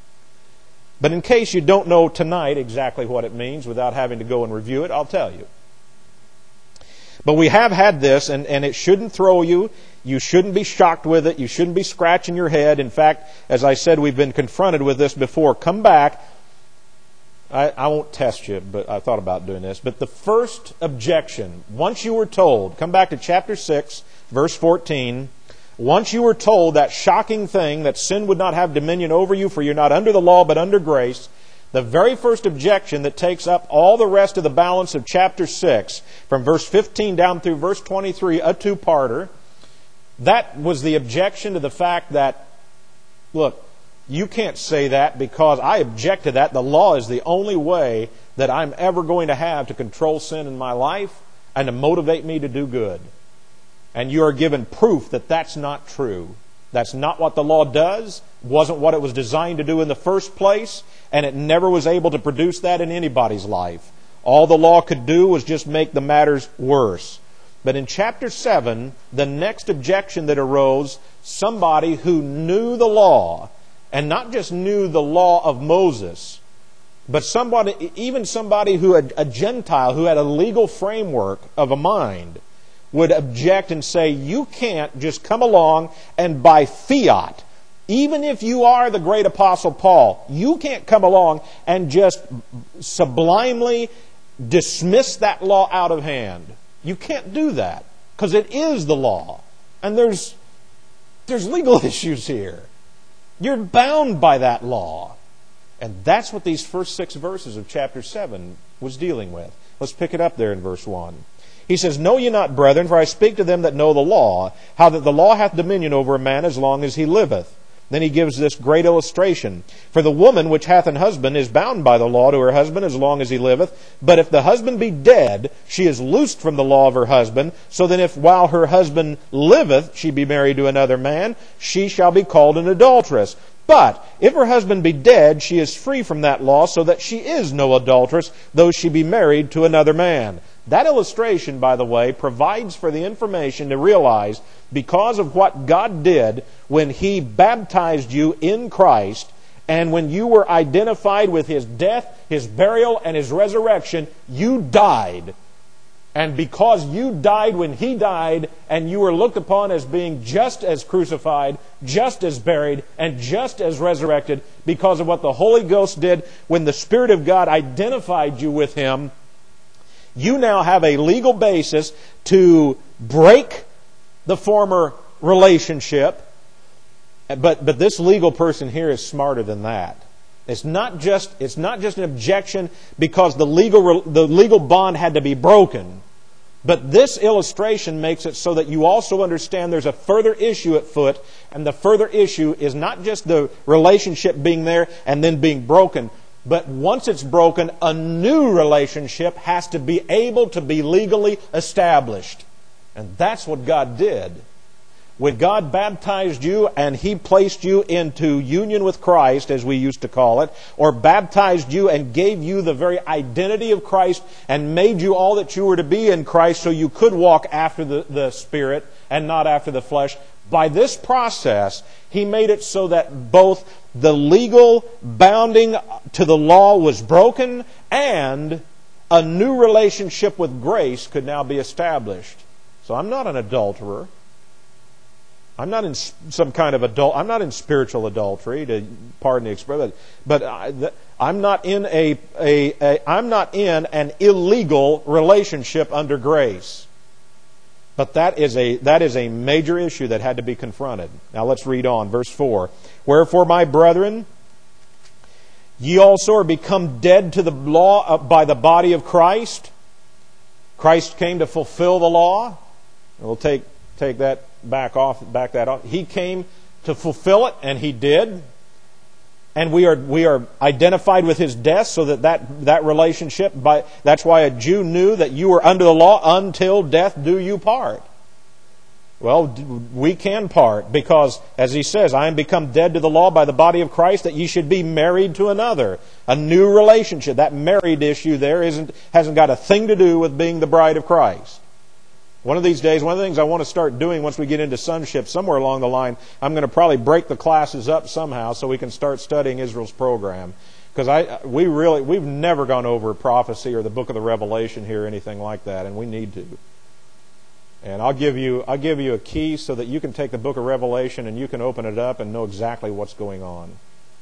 But in case you don't know tonight exactly what it means without having to go and review it, I'll tell you. But we have had this, and, and it shouldn't throw you. You shouldn't be shocked with it. You shouldn't be scratching your head. In fact, as I said, we've been confronted with this before. Come back. I, I won't test you, but I thought about doing this. But the first objection, once you were told, come back to chapter six, verse fourteen. Once you were told that shocking thing, that sin would not have dominion over you, for you're not under the law but under grace, the very first objection that takes up all the rest of the balance of chapter six, from verse fifteen down through verse twenty-three, a two-parter, that was the objection to the fact that, look, you can't say that because I object to that. The law is the only way that I'm ever going to have to control sin in my life and to motivate me to do good. And you are given proof that that's not true. That's not what the law does, wasn't what it was designed to do in the first place, and it never was able to produce that in anybody's life. All the law could do was just make the matters worse. But in chapter seven, the next objection that arose, somebody who knew the law, and not just knew the law of Moses, but somebody, even somebody who had a Gentile who had a legal framework of a mind, would object and say, you can't just come along and by fiat, even if you are the great apostle Paul, you can't come along and just sublimely dismiss that law out of hand. You can't do that, because it is the law. And there's there's legal issues here. You're bound by that law. And that's what these first six verses of chapter seven was dealing with. Let's pick it up there in verse one. He says, Know ye not, brethren, for I speak to them that know the law, how that the law hath dominion over a man as long as he liveth. Then he gives this great illustration. For the woman which hath an husband is bound by the law to her husband as long as he liveth. But if the husband be dead, she is loosed from the law of her husband. So then if while her husband liveth she be married to another man, she shall be called an adulteress. But if her husband be dead, she is free from that law, so that she is no adulteress, though she be married to another man. That illustration, by the way, provides for the information to realize, because of what God did when He baptized you in Christ, and when you were identified with His death, His burial, and His resurrection, you died. And because you died when He died, and you were looked upon as being just as crucified, just as buried, and just as resurrected, because of what the Holy Ghost did when the Spirit of God identified you with Him, you now have a legal basis to break the former relationship. But, but this legal person here is smarter than that. It's not just, it's not just an objection because the legal, the legal bond had to be broken. But this illustration makes it so that you also understand there's a further issue at foot. And the further issue is not just the relationship being there and then being broken. But once it's broken, a new relationship has to be able to be legally established. And that's what God did. When God baptized you and He placed you into union with Christ, as we used to call it, or baptized you and gave you the very identity of Christ and made you all that you were to be in Christ so you could walk after the, the Spirit and not after the flesh, by this process, He made it so that both the legal bounding to the law was broken and a new relationship with grace could now be established. So I'm not an adulterer. I'm not in some kind of adult. I'm not in spiritual adultery, to pardon the expression. But I, I'm not in a, a, a I'm not in an illegal relationship under grace. But that is a that is a major issue that had to be confronted. Now let's read on, verse four. Wherefore, my brethren, ye also are become dead to the law by the body of Christ. Christ came to fulfill the law. We'll take take that back off, back that off. He came to fulfill it, and He did. And we are we are identified with His death, so that that, that relationship, by, that's why a Jew knew that you were under the law until death do you part. Well, we can part, because, as he says, I am become dead to the law by the body of Christ, that ye should be married to another. A new relationship. That married issue there isn't hasn't got a thing to do with being the bride of Christ. One of these days, one of the things I want to start doing once we get into sonship, somewhere along the line, I'm going to probably break the classes up somehow so we can start studying Israel's program. Because I, we really, we've never gone over prophecy or the book of the Revelation here or anything like that, and we need to. And I'll give you, I'll give you a key so that you can take the book of Revelation and you can open it up and know exactly what's going on.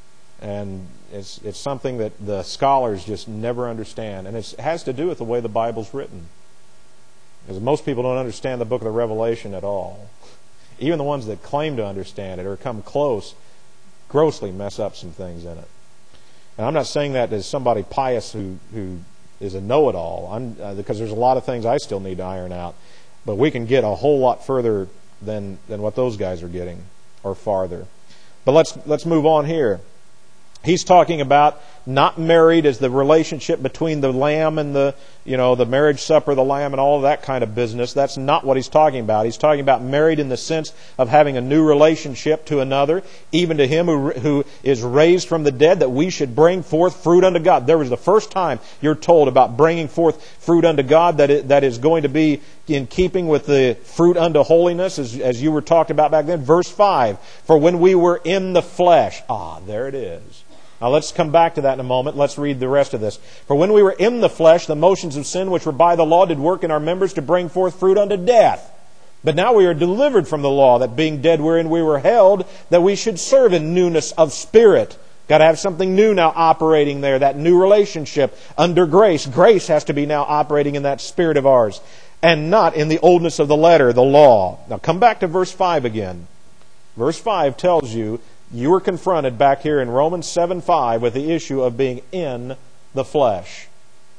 And it's it's something that the scholars just never understand, and it's, it has to do with the way the Bible's written. Because most people don't understand the book of the Revelation at all. Even the ones that claim to understand it or come close grossly mess up some things in it. And I'm not saying that as somebody pious who, who is a know-it-all, I'm, uh, because there's a lot of things I still need to iron out. But we can get a whole lot further than, than what those guys are getting, or farther. But let's let's move on here. He's talking about not married as the relationship between the lamb and the, you know, the marriage supper of the lamb and all of that kind of business. That's not what he's talking about. He's talking about married in the sense of having a new relationship to another, even to him who, who is raised from the dead, that we should bring forth fruit unto God. There was the first time you're told about bringing forth fruit unto God that it, that is going to be in keeping with the fruit unto holiness, as, as you were talked about back then. Verse five, for when we were in the flesh. Ah, there it is. Now let's come back to that in a moment. Let's read the rest of this. For when we were in the flesh, the motions of sin which were by the law did work in our members to bring forth fruit unto death. But now we are delivered from the law, that being dead wherein we were held, that we should serve in newness of spirit. Got to have something new now operating there, that new relationship under grace. Grace has to be now operating in that spirit of ours, and not in the oldness of the letter, the law. Now come back to verse five again. Verse five tells you, you were confronted back here in Romans seven five with the issue of being in the flesh.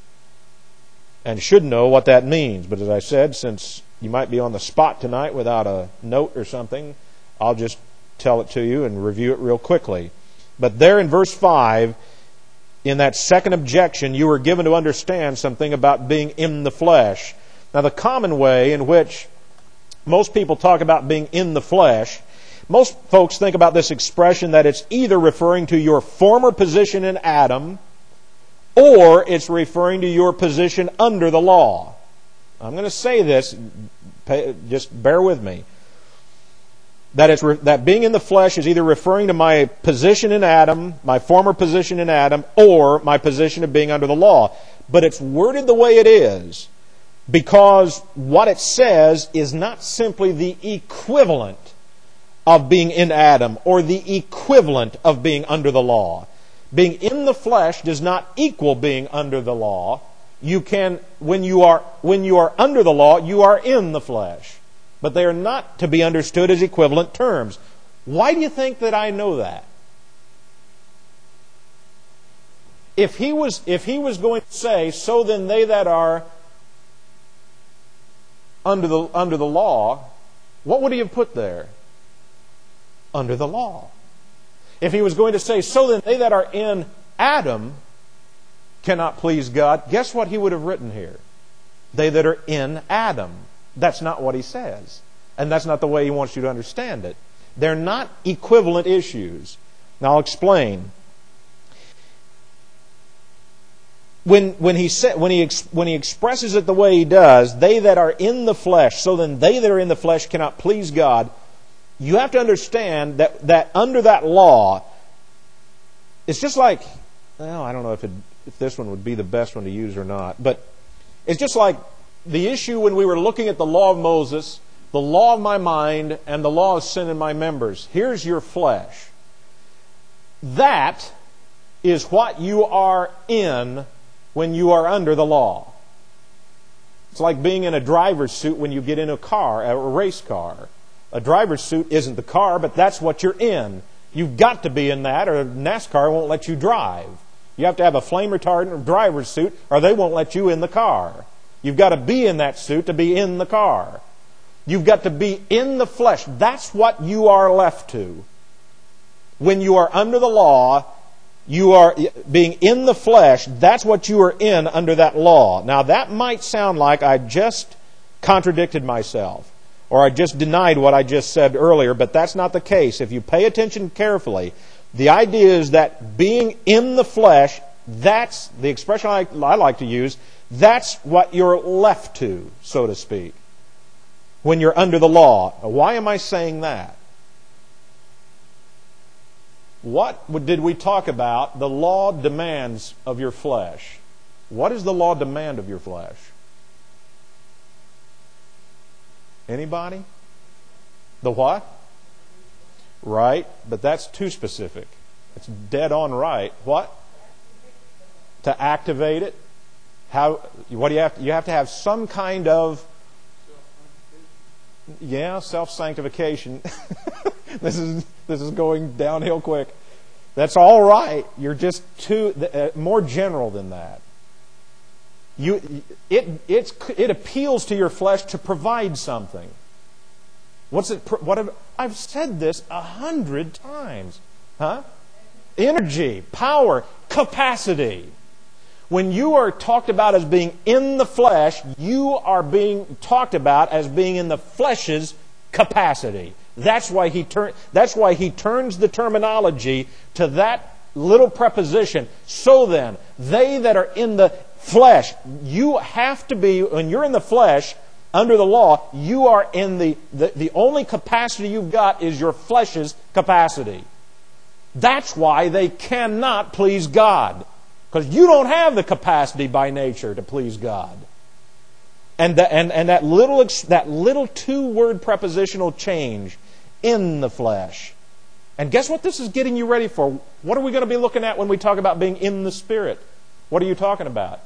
And should know what that means. But as I said, since you might be on the spot tonight without a note or something, I'll just tell it to you and review it real quickly. But there in verse five, in that second objection, you were given to understand something about being in the flesh. Now the common way in which most people talk about being in the flesh, most folks think about this expression that it's either referring to your former position in Adam, or it's referring to your position under the law. I'm going to say this, just bear with me. That it's that being in the flesh is either referring to my position in Adam, my former position in Adam, or my position of being under the law. But it's worded the way it is because what it says is not simply the equivalent of being in Adam, or the equivalent of being under the law. Being in the flesh does not equal being under the law. You can, when you are when you are under the law, you are in the flesh. But they are not to be understood as equivalent terms. Why do you think that I know that? If he was if he was going to say, so then they that are under the under the law, what would he have put there? Under the law. If he was going to say, so then they that are in Adam cannot please God, guess what he would have written here? They that are in Adam. That's not what he says. And that's not the way he wants you to understand it. They're not equivalent issues. Now I'll explain. When, when, he sa- when, he ex- when he expresses it the way he does, they that are in the flesh, so then they that are in the flesh cannot please God, you have to understand that, that under that law, it's just like, well, I don't know if, it, if this one would be the best one to use or not, but it's just like the issue when we were looking at the law of Moses the law of my mind and the law of sin in my members. Here's your flesh. That is what you are in when you are under the law. It's like being in a driver's suit when you get in a car, a race car. A driver's suit isn't the car, but that's what you're in. You've got to be in that, or NASCAR won't let you drive. You have to have a flame retardant driver's suit, or they won't let you in the car. You've got to be in that suit to be in the car. You've got to be in the flesh. That's what you are left to. When you are under the law, you are being in the flesh. That's what you are in under that law. Now, that might sound like I just contradicted myself, or I just denied what I just said earlier, but that's not the case. If you pay attention carefully, the idea is that being in the flesh, that's the expression I, I like to use, that's what you're left to, so to speak, when you're under the law. Why am I saying that? What did we talk about? The law demands of your flesh. What does the law demand of your flesh? Anybody? The what? Right, but that's too specific. It's dead on right. What? To activate it. How? What do you have? To, you have to have some kind of. Yeah, self-sanctification. This is this is going downhill quick. That's all right. You're just too uh, more general than that. You it it's it appeals to your flesh to provide something. What's it? What have, I've said this a hundred times, huh? Energy, power, capacity. When you are talked about as being in the flesh, you are being talked about as being in the flesh's capacity. That's why he turn, that's why he turns the terminology to that little preposition. So then, they that are in the flesh, you have to be, when you're in the flesh, under the law, you are in the, the, the only capacity you've got is your flesh's capacity. That's why they cannot please God. Because you don't have the capacity by nature to please God. And, the, and, and that little that little two-word prepositional change, in the flesh. And guess what this is getting you ready for? What are we going to be looking at when we talk about being in the Spirit? What are you talking about?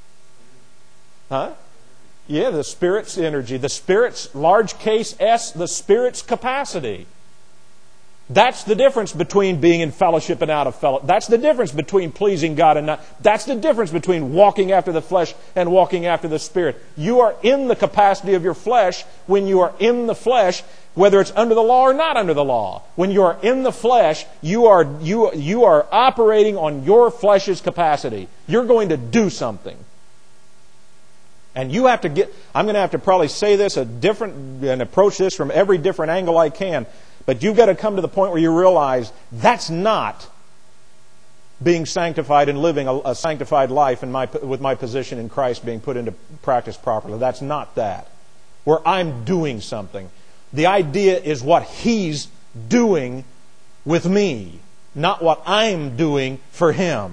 Huh? Yeah, the Spirit's energy. The Spirit's, large case S, the Spirit's capacity. That's the difference between being in fellowship and out of fellowship. That's the difference between pleasing God and not. That's the difference between walking after the flesh and walking after the Spirit. You are in the capacity of your flesh when you are in the flesh, whether it's under the law or not under the law. When you are in the flesh, you are, you, you are operating on your flesh's capacity. You're going to do something. And you have to get, I'm going to have to probably say this a different and approach this from every different angle I can. But you've got to come to the point where you realize that's not being sanctified and living a, a sanctified life in my, with my position in Christ being put into practice properly. That's not that. Where I'm doing something. The idea is what He's doing with me, not what I'm doing for Him.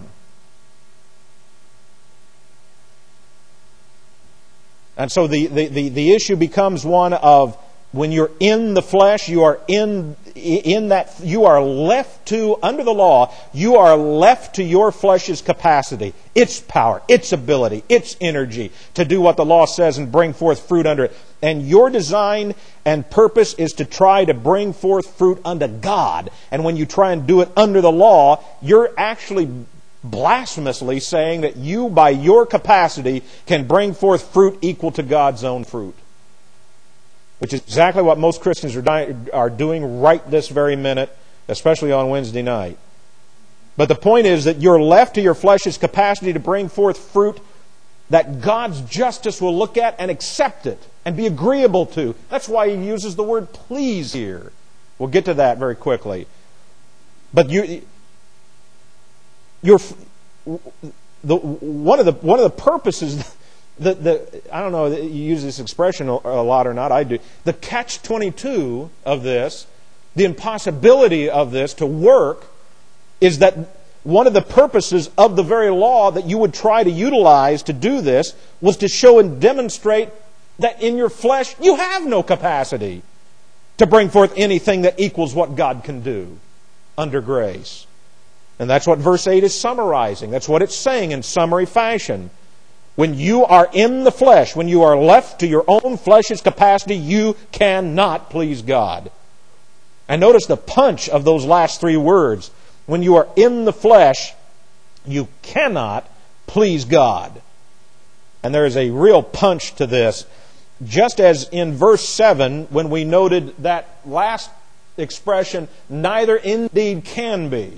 And so the, the, the, the issue becomes one of when you're in the flesh, you are in, in that, you are left to, under the law, you are left to your flesh's capacity, its power, its ability, its energy to do what the law says and bring forth fruit under it. And your design and purpose is to try to bring forth fruit unto God. And when you try and do it under the law, you're actually blasphemously saying that you, by your capacity, can bring forth fruit equal to God's own fruit. Which is exactly what most Christians are, di- are doing right this very minute, especially on Wednesday night. But the point is that you're left to your flesh's capacity to bring forth fruit that God's justice will look at and accept it and be agreeable to. That's why He uses the word please here. We'll get to that very quickly. But you, you're, the, one of the one of the purposes. The, the, I don't know if you use this expression a lot or not, I do. The catch twenty-two of this, the impossibility of this to work, is that one of the purposes of the very law that you would try to utilize to do this was to show and demonstrate that in your flesh you have no capacity to bring forth anything that equals what God can do under grace. And that's what verse eight is summarizing. That's what it's saying in summary fashion. When you are in the flesh, when you are left to your own flesh's capacity, you cannot please God. And notice the punch of those last three words. When you are in the flesh, you cannot please God. And there is a real punch to this. Just as in verse seven, when we noted that last expression, neither indeed can be.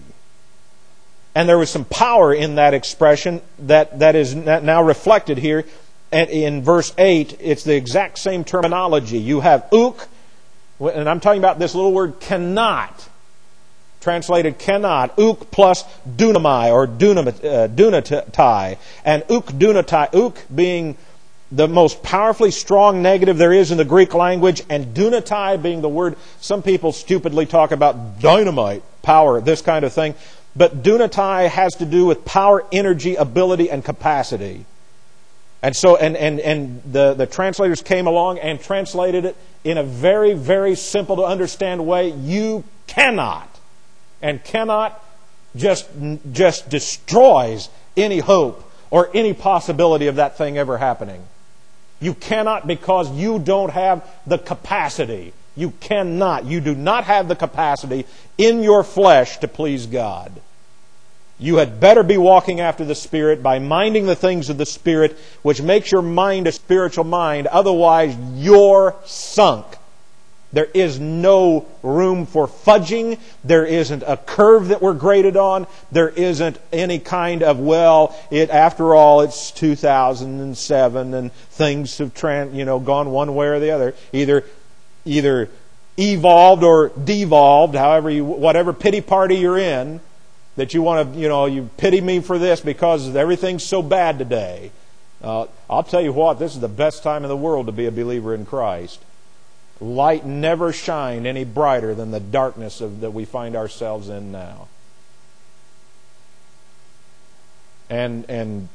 And there was some power in that expression that, that is now reflected here. And in verse eight, it's the exact same terminology. You have uk, and I'm talking about this little word cannot. Translated cannot. Uk plus dunamai or dunatai. And uk dunatai, uk being the most powerfully strong negative there is in the Greek language, and dunatai being the word some people stupidly talk about dynamite, power, this kind of thing. But dunatai has to do with power, energy, ability, and capacity. And so, and, and, and the, the translators came along and translated it in a very, very simple to understand way. You cannot. And cannot just, just destroys any hope or any possibility of that thing ever happening. You cannot because you don't have the capacity. You cannot. You do not have the capacity in your flesh to please God. You had better be walking after the Spirit by minding the things of the Spirit, which makes your mind a spiritual mind. Otherwise, you're sunk. There is no room for fudging. There isn't a curve that we're graded on. There isn't any kind of, well, it after all, it's two thousand seven and things have tran, you know, gone one way or the other. Either, either evolved or devolved, however you, whatever pity party you're in, that you want to, you know, you pity me for this because everything's so bad today. Uh, I'll tell you what, this is the best time in the world to be a believer in Christ. Light never shined any brighter than the darkness of, that we find ourselves in now. And and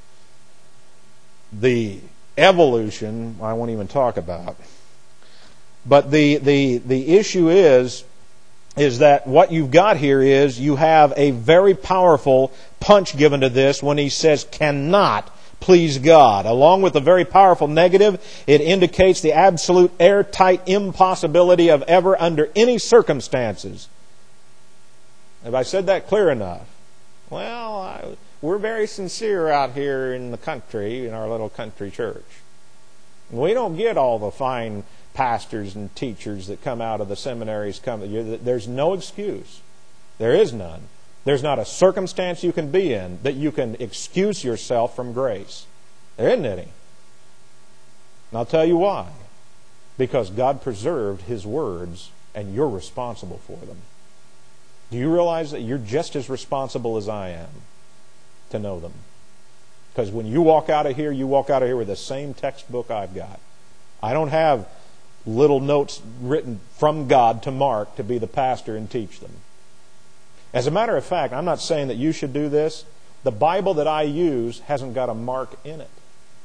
the evolution, I won't even talk about. But the the the issue is is that what you've got here is you have a very powerful punch given to this when he says cannot please God. Along with the very powerful negative, it indicates the absolute airtight impossibility of ever under any circumstances. Have I said that clear enough? Well, I, we're very sincere out here in the country, in our little country church. We don't get all the fine pastors and teachers that come out of the seminaries. Come, there's no excuse. There is none. There's not a circumstance you can be in that you can excuse yourself from grace. There isn't any. And I'll tell you why. Because God preserved His words and you're responsible for them. Do you realize that you're just as responsible as I am to know them? Because when you walk out of here, you walk out of here with the same textbook I've got. I don't have little notes written from God to Mark to be the pastor and teach them. As a matter of fact, I'm not saying that you should do this. The Bible that I use hasn't got a mark in it.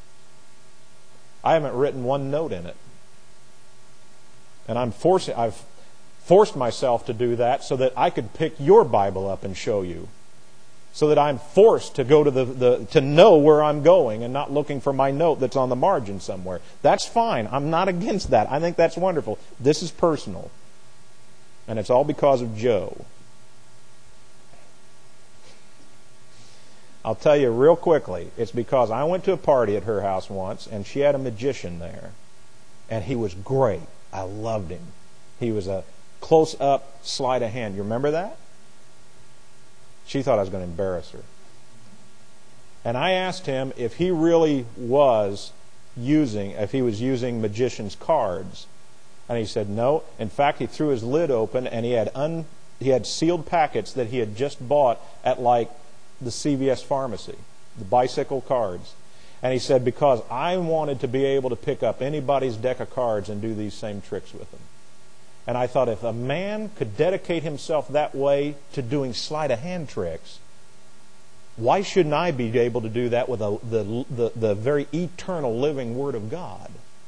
I haven't written one note in it. And I'm forcing, I've forced myself to do that so that I could pick your Bible up and show you. So that I'm forced to go to the, the to know where I'm going and not looking for my note that's on the margin somewhere. That's fine. I'm not against that. I think that's wonderful. This is personal. And it's all because of Joe. I'll tell you real quickly, it's because I went to a party at her house once, and she had a magician there. And he was great. I loved him. He was a close-up sleight of hand. You remember that? She thought I was going to embarrass her. And I asked him if he really was using, if he was using magician's cards. And he said no. In fact, he threw his lid open, and he had un, he had sealed packets that he had just bought at like the C V S pharmacy, the bicycle cards. And he said, because I wanted to be able to pick up anybody's deck of cards and do these same tricks with them. And I thought, if a man could dedicate himself that way to doing sleight of hand tricks, why shouldn't I be able to do that with a, the, the, the very eternal living Word of God?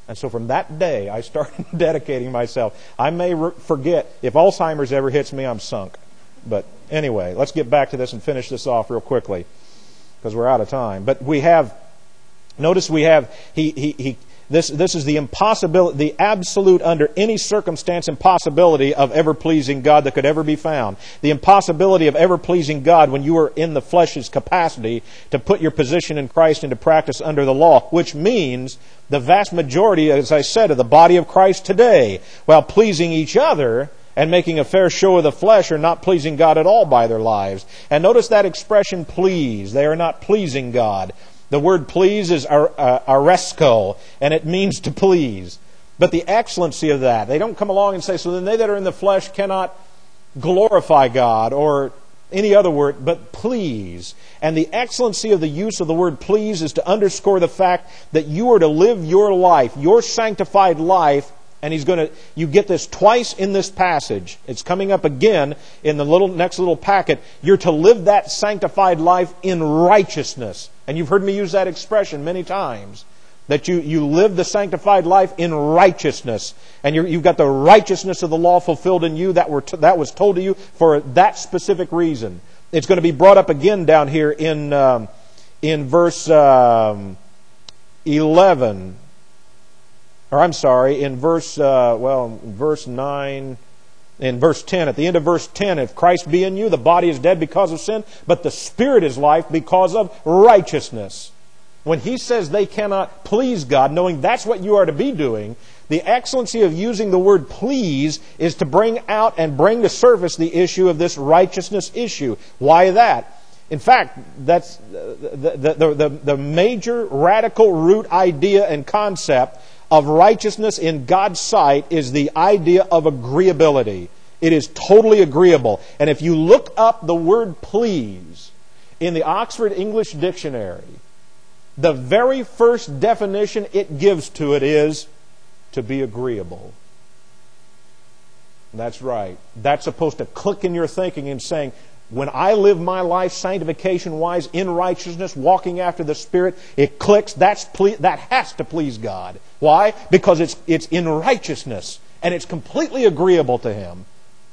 And so from that day, I started dedicating myself. I may re- forget. If Alzheimer's ever hits me, I'm sunk. But anyway, let's get back to this and finish this off real quickly, because we're out of time. But we have, notice we have, he, he, he, this, this is the impossibility, the absolute, under any circumstance, impossibility of ever pleasing God that could ever be found. The impossibility of ever pleasing God when you are in the flesh's capacity to put your position in Christ into practice under the law, which means the vast majority, as I said, of the body of Christ today, while pleasing each other and making a fair show of the flesh, are not pleasing God at all by their lives. And notice that expression, please. They are not pleasing God. The word please is aresko, and it means to please. But the excellency of that, they don't come along and say, so then they that are in the flesh cannot glorify God, or any other word, but please. And the excellency of the use of the word please is to underscore the fact that you are to live your life, your sanctified life. And he's going to, you get this twice in this passage. It's coming up again in the little next little packet. You're to live that sanctified life in righteousness. And you've heard me use that expression many times. That you, you live the sanctified life in righteousness. And you're, you've got the righteousness of the law fulfilled in you that, were t- that was told to you for that specific reason. It's going to be brought up again down here in, um, in verse um, eleven. Or I'm sorry, in verse, uh, well, verse nine, in verse ten. At the end of verse ten, if Christ be in you, the body is dead because of sin, but the Spirit is life because of righteousness. When he says they cannot please God, knowing that's what you are to be doing, the excellency of using the word please is to bring out and bring to surface the issue of this righteousness issue. Why that? In fact, that's the, the, the, the, the major radical root idea and concept of righteousness in God's sight is the idea of agreeability. It is totally agreeable. And if you look up the word please in the Oxford English Dictionary, the very first definition it gives to it is to be agreeable. That's right. That's supposed to click in your thinking and saying, when I live my life sanctification-wise in righteousness, walking after the Spirit, it clicks. That's ple- that has to please God. Why? Because it's it's in righteousness and it's completely agreeable to Him.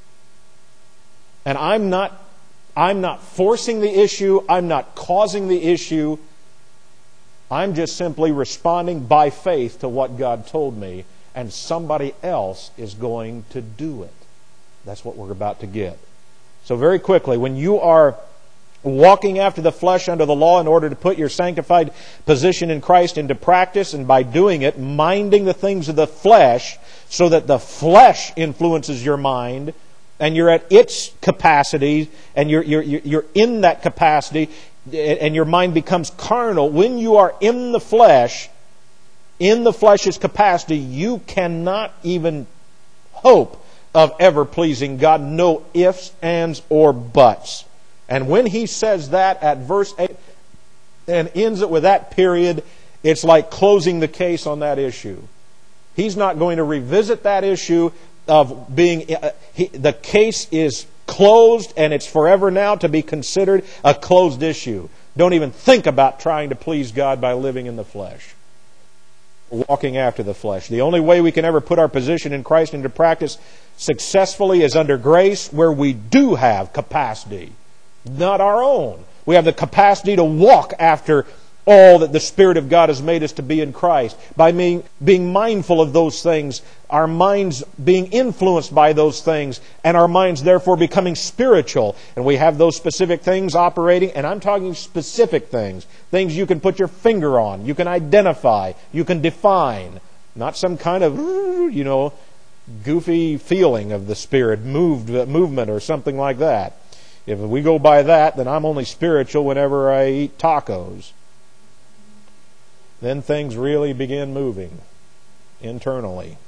And I'm not I'm not forcing the issue. I'm not causing the issue. I'm just simply responding by faith to what God told me, and somebody else is going to do it. That's what we're about to get. So very quickly, when you are walking after the flesh under the law in order to put your sanctified position in Christ into practice, and by doing it, minding the things of the flesh so that the flesh influences your mind, and you're at its capacity, and you're, you're, you're in that capacity, and your mind becomes carnal. When you are in the flesh, in the flesh's capacity, you cannot even hope of ever pleasing God. No ifs, ands, or buts. And when he says that at verse eight and ends it with that period, it's like closing the case on that issue. He's not going to revisit that issue of being... Uh, he, the case is closed, and it's forever now to be considered a closed issue. Don't even think about trying to please God by living in the flesh, walking after the flesh. The only way we can ever put our position in Christ into practice successfully is under grace, where we do have capacity, not our own. We have the capacity to walk after all that the Spirit of God has made us to be in Christ. By being, being mindful of those things, our minds being influenced by those things, and our minds therefore becoming spiritual. And we have those specific things operating, and I'm talking specific things. Things you can put your finger on, you can identify, you can define. Not some kind of, you know, goofy feeling of the Spirit, moved movement or something like that. If we go by that, then I'm only spiritual whenever I eat tacos. Then things really begin moving internally.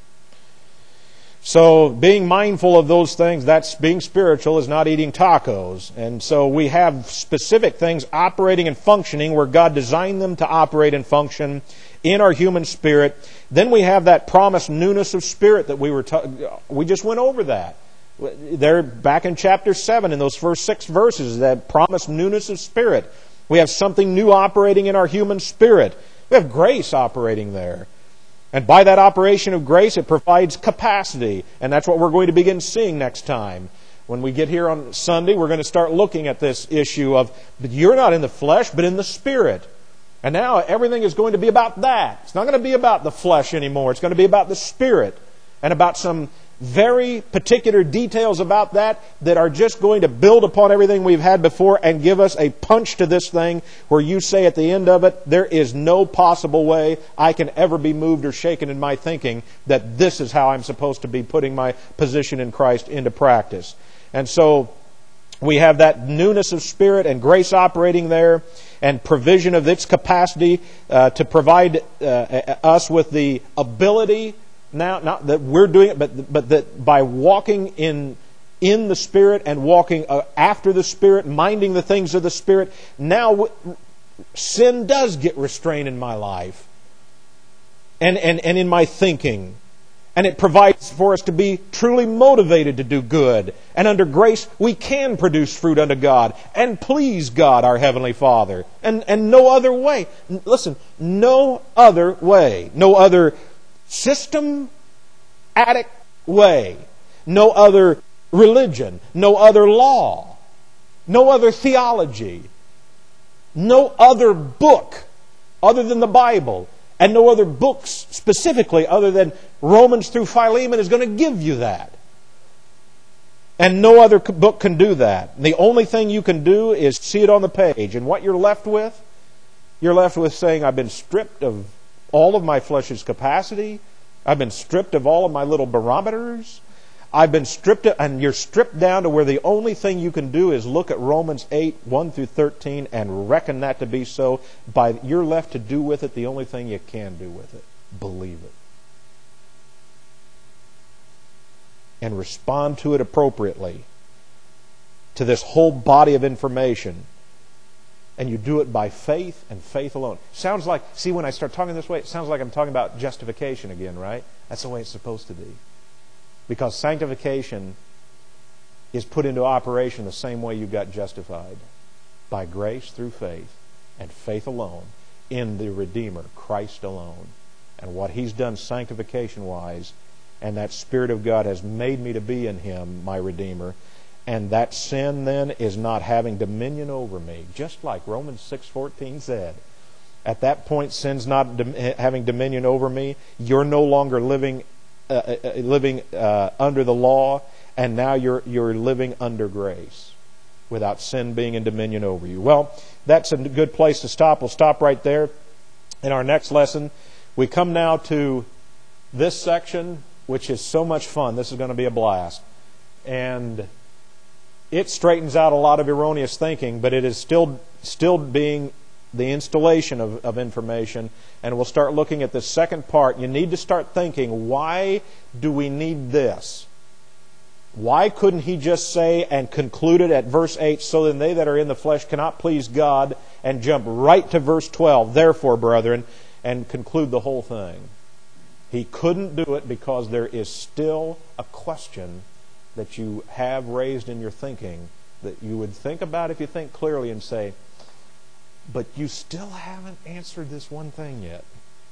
So being mindful of those things, that's being spiritual, is not eating tacos. And so we have specific things operating and functioning where God designed them to operate and function in our human spirit. Then we have that promised newness of spirit that we were ta- we just went over that. There back in chapter seven, in those first six verses, that promised newness of spirit. We have something new operating in our human spirit. We have grace operating there. And by that operation of grace, it provides capacity. And that's what we're going to begin seeing next time. When we get here on Sunday, we're going to start looking at this issue of, but you're not in the flesh, but in the Spirit. And now everything is going to be about that. It's not going to be about the flesh anymore. It's going to be about the Spirit and about some very particular details about that that are just going to build upon everything we've had before and give us a punch to this thing where you say at the end of it, there is no possible way I can ever be moved or shaken in my thinking that this is how I'm supposed to be putting my position in Christ into practice. And so we have that newness of spirit and grace operating there and provision of its capacity uh, to provide uh, us with the ability. Now, not that we're doing it, but but that by walking in in the Spirit and walking uh, after the Spirit, minding the things of the Spirit, now w- sin does get restrained in my life and, and, and in my thinking. And it provides for us to be truly motivated to do good. And under grace, we can produce fruit unto God and please God, our Heavenly Father. And, and no other way. Listen, no other way. No other systematic way, no other religion, no other law, no other theology, no other book other than the Bible, and no other books specifically other than Romans through Philemon is going to give you that. And no other book can do that. The only thing you can do is see it on the page. And what you're left with, you're left with saying, I've been stripped of all of my flesh's capacity. I've been stripped of all of my little barometers. I've been stripped, of, and you're stripped down to where the only thing you can do is look at Romans eight, one through thirteen, and reckon that to be so. By you're left to do with it the only thing you can do with it. Believe it. And respond to it appropriately. To this whole body of information. And you do it by faith and faith alone. Sounds like, see, when I start talking this way, it sounds like I'm talking about justification again, right? That's the way it's supposed to be. Because sanctification is put into operation the same way you got justified. By grace through faith and faith alone in the Redeemer, Christ alone. And what He's done sanctification-wise, and that Spirit of God has made me to be in Him, my Redeemer. And that sin then is not having dominion over me. Just like Romans six fourteen said. At that point, sin's not dom- having dominion over me. You're no longer living uh, uh, living uh, under the law. And now you're you're living under grace. Without sin being in dominion over you. Well, that's a good place to stop. We'll stop right there. In our next lesson, we come now to this section, which is so much fun. This is going to be a blast. And it straightens out a lot of erroneous thinking, but it is still still being the installation of, of information. And we'll start looking at the second part. You need to start thinking, why do we need this? Why couldn't he just say and conclude it at verse eight, so then they that are in the flesh cannot please God, and jump right to verse twelve, therefore, brethren, and conclude the whole thing? He couldn't do it because there is still a question that you have raised in your thinking that you would think about if you think clearly and say, but you still haven't answered this one thing yet.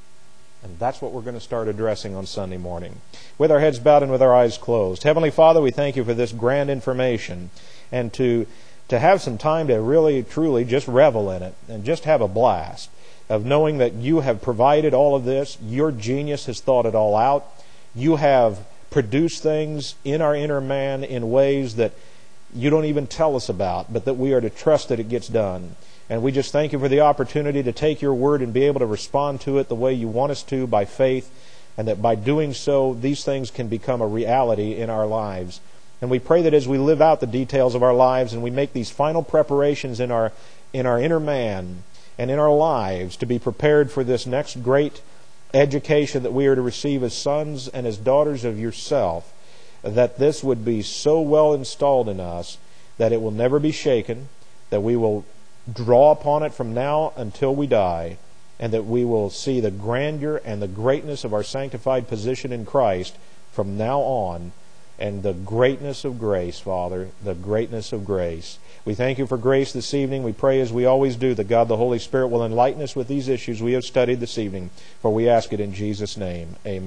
And that's what we're going to start addressing on Sunday morning. With our heads bowed and with our eyes closed. Heavenly Father, we thank you for this grand information and to to have some time to really, truly just revel in it and just have a blast of knowing that you have provided all of this. Your genius has thought it all out. You have produced things in our inner man in ways that you don't even tell us about, but that we are to trust that it gets done. And we just thank you for the opportunity to take your word and be able to respond to it the way you want us to by faith, and that by doing so, these things can become a reality in our lives. And we pray that as we live out the details of our lives and we make these final preparations in our in our inner man and in our lives to be prepared for this next great education that we are to receive as sons and as daughters of yourself, that this would be so well installed in us that it will never be shaken, that we will draw upon it from now until we die, and that we will see the grandeur and the greatness of our sanctified position in Christ from now on, and the greatness of grace, Father, the greatness of grace. We thank you for grace this evening. We pray, as we always do, that God the Holy Spirit will enlighten us with these issues we have studied this evening. For we ask it in Jesus' name. Amen.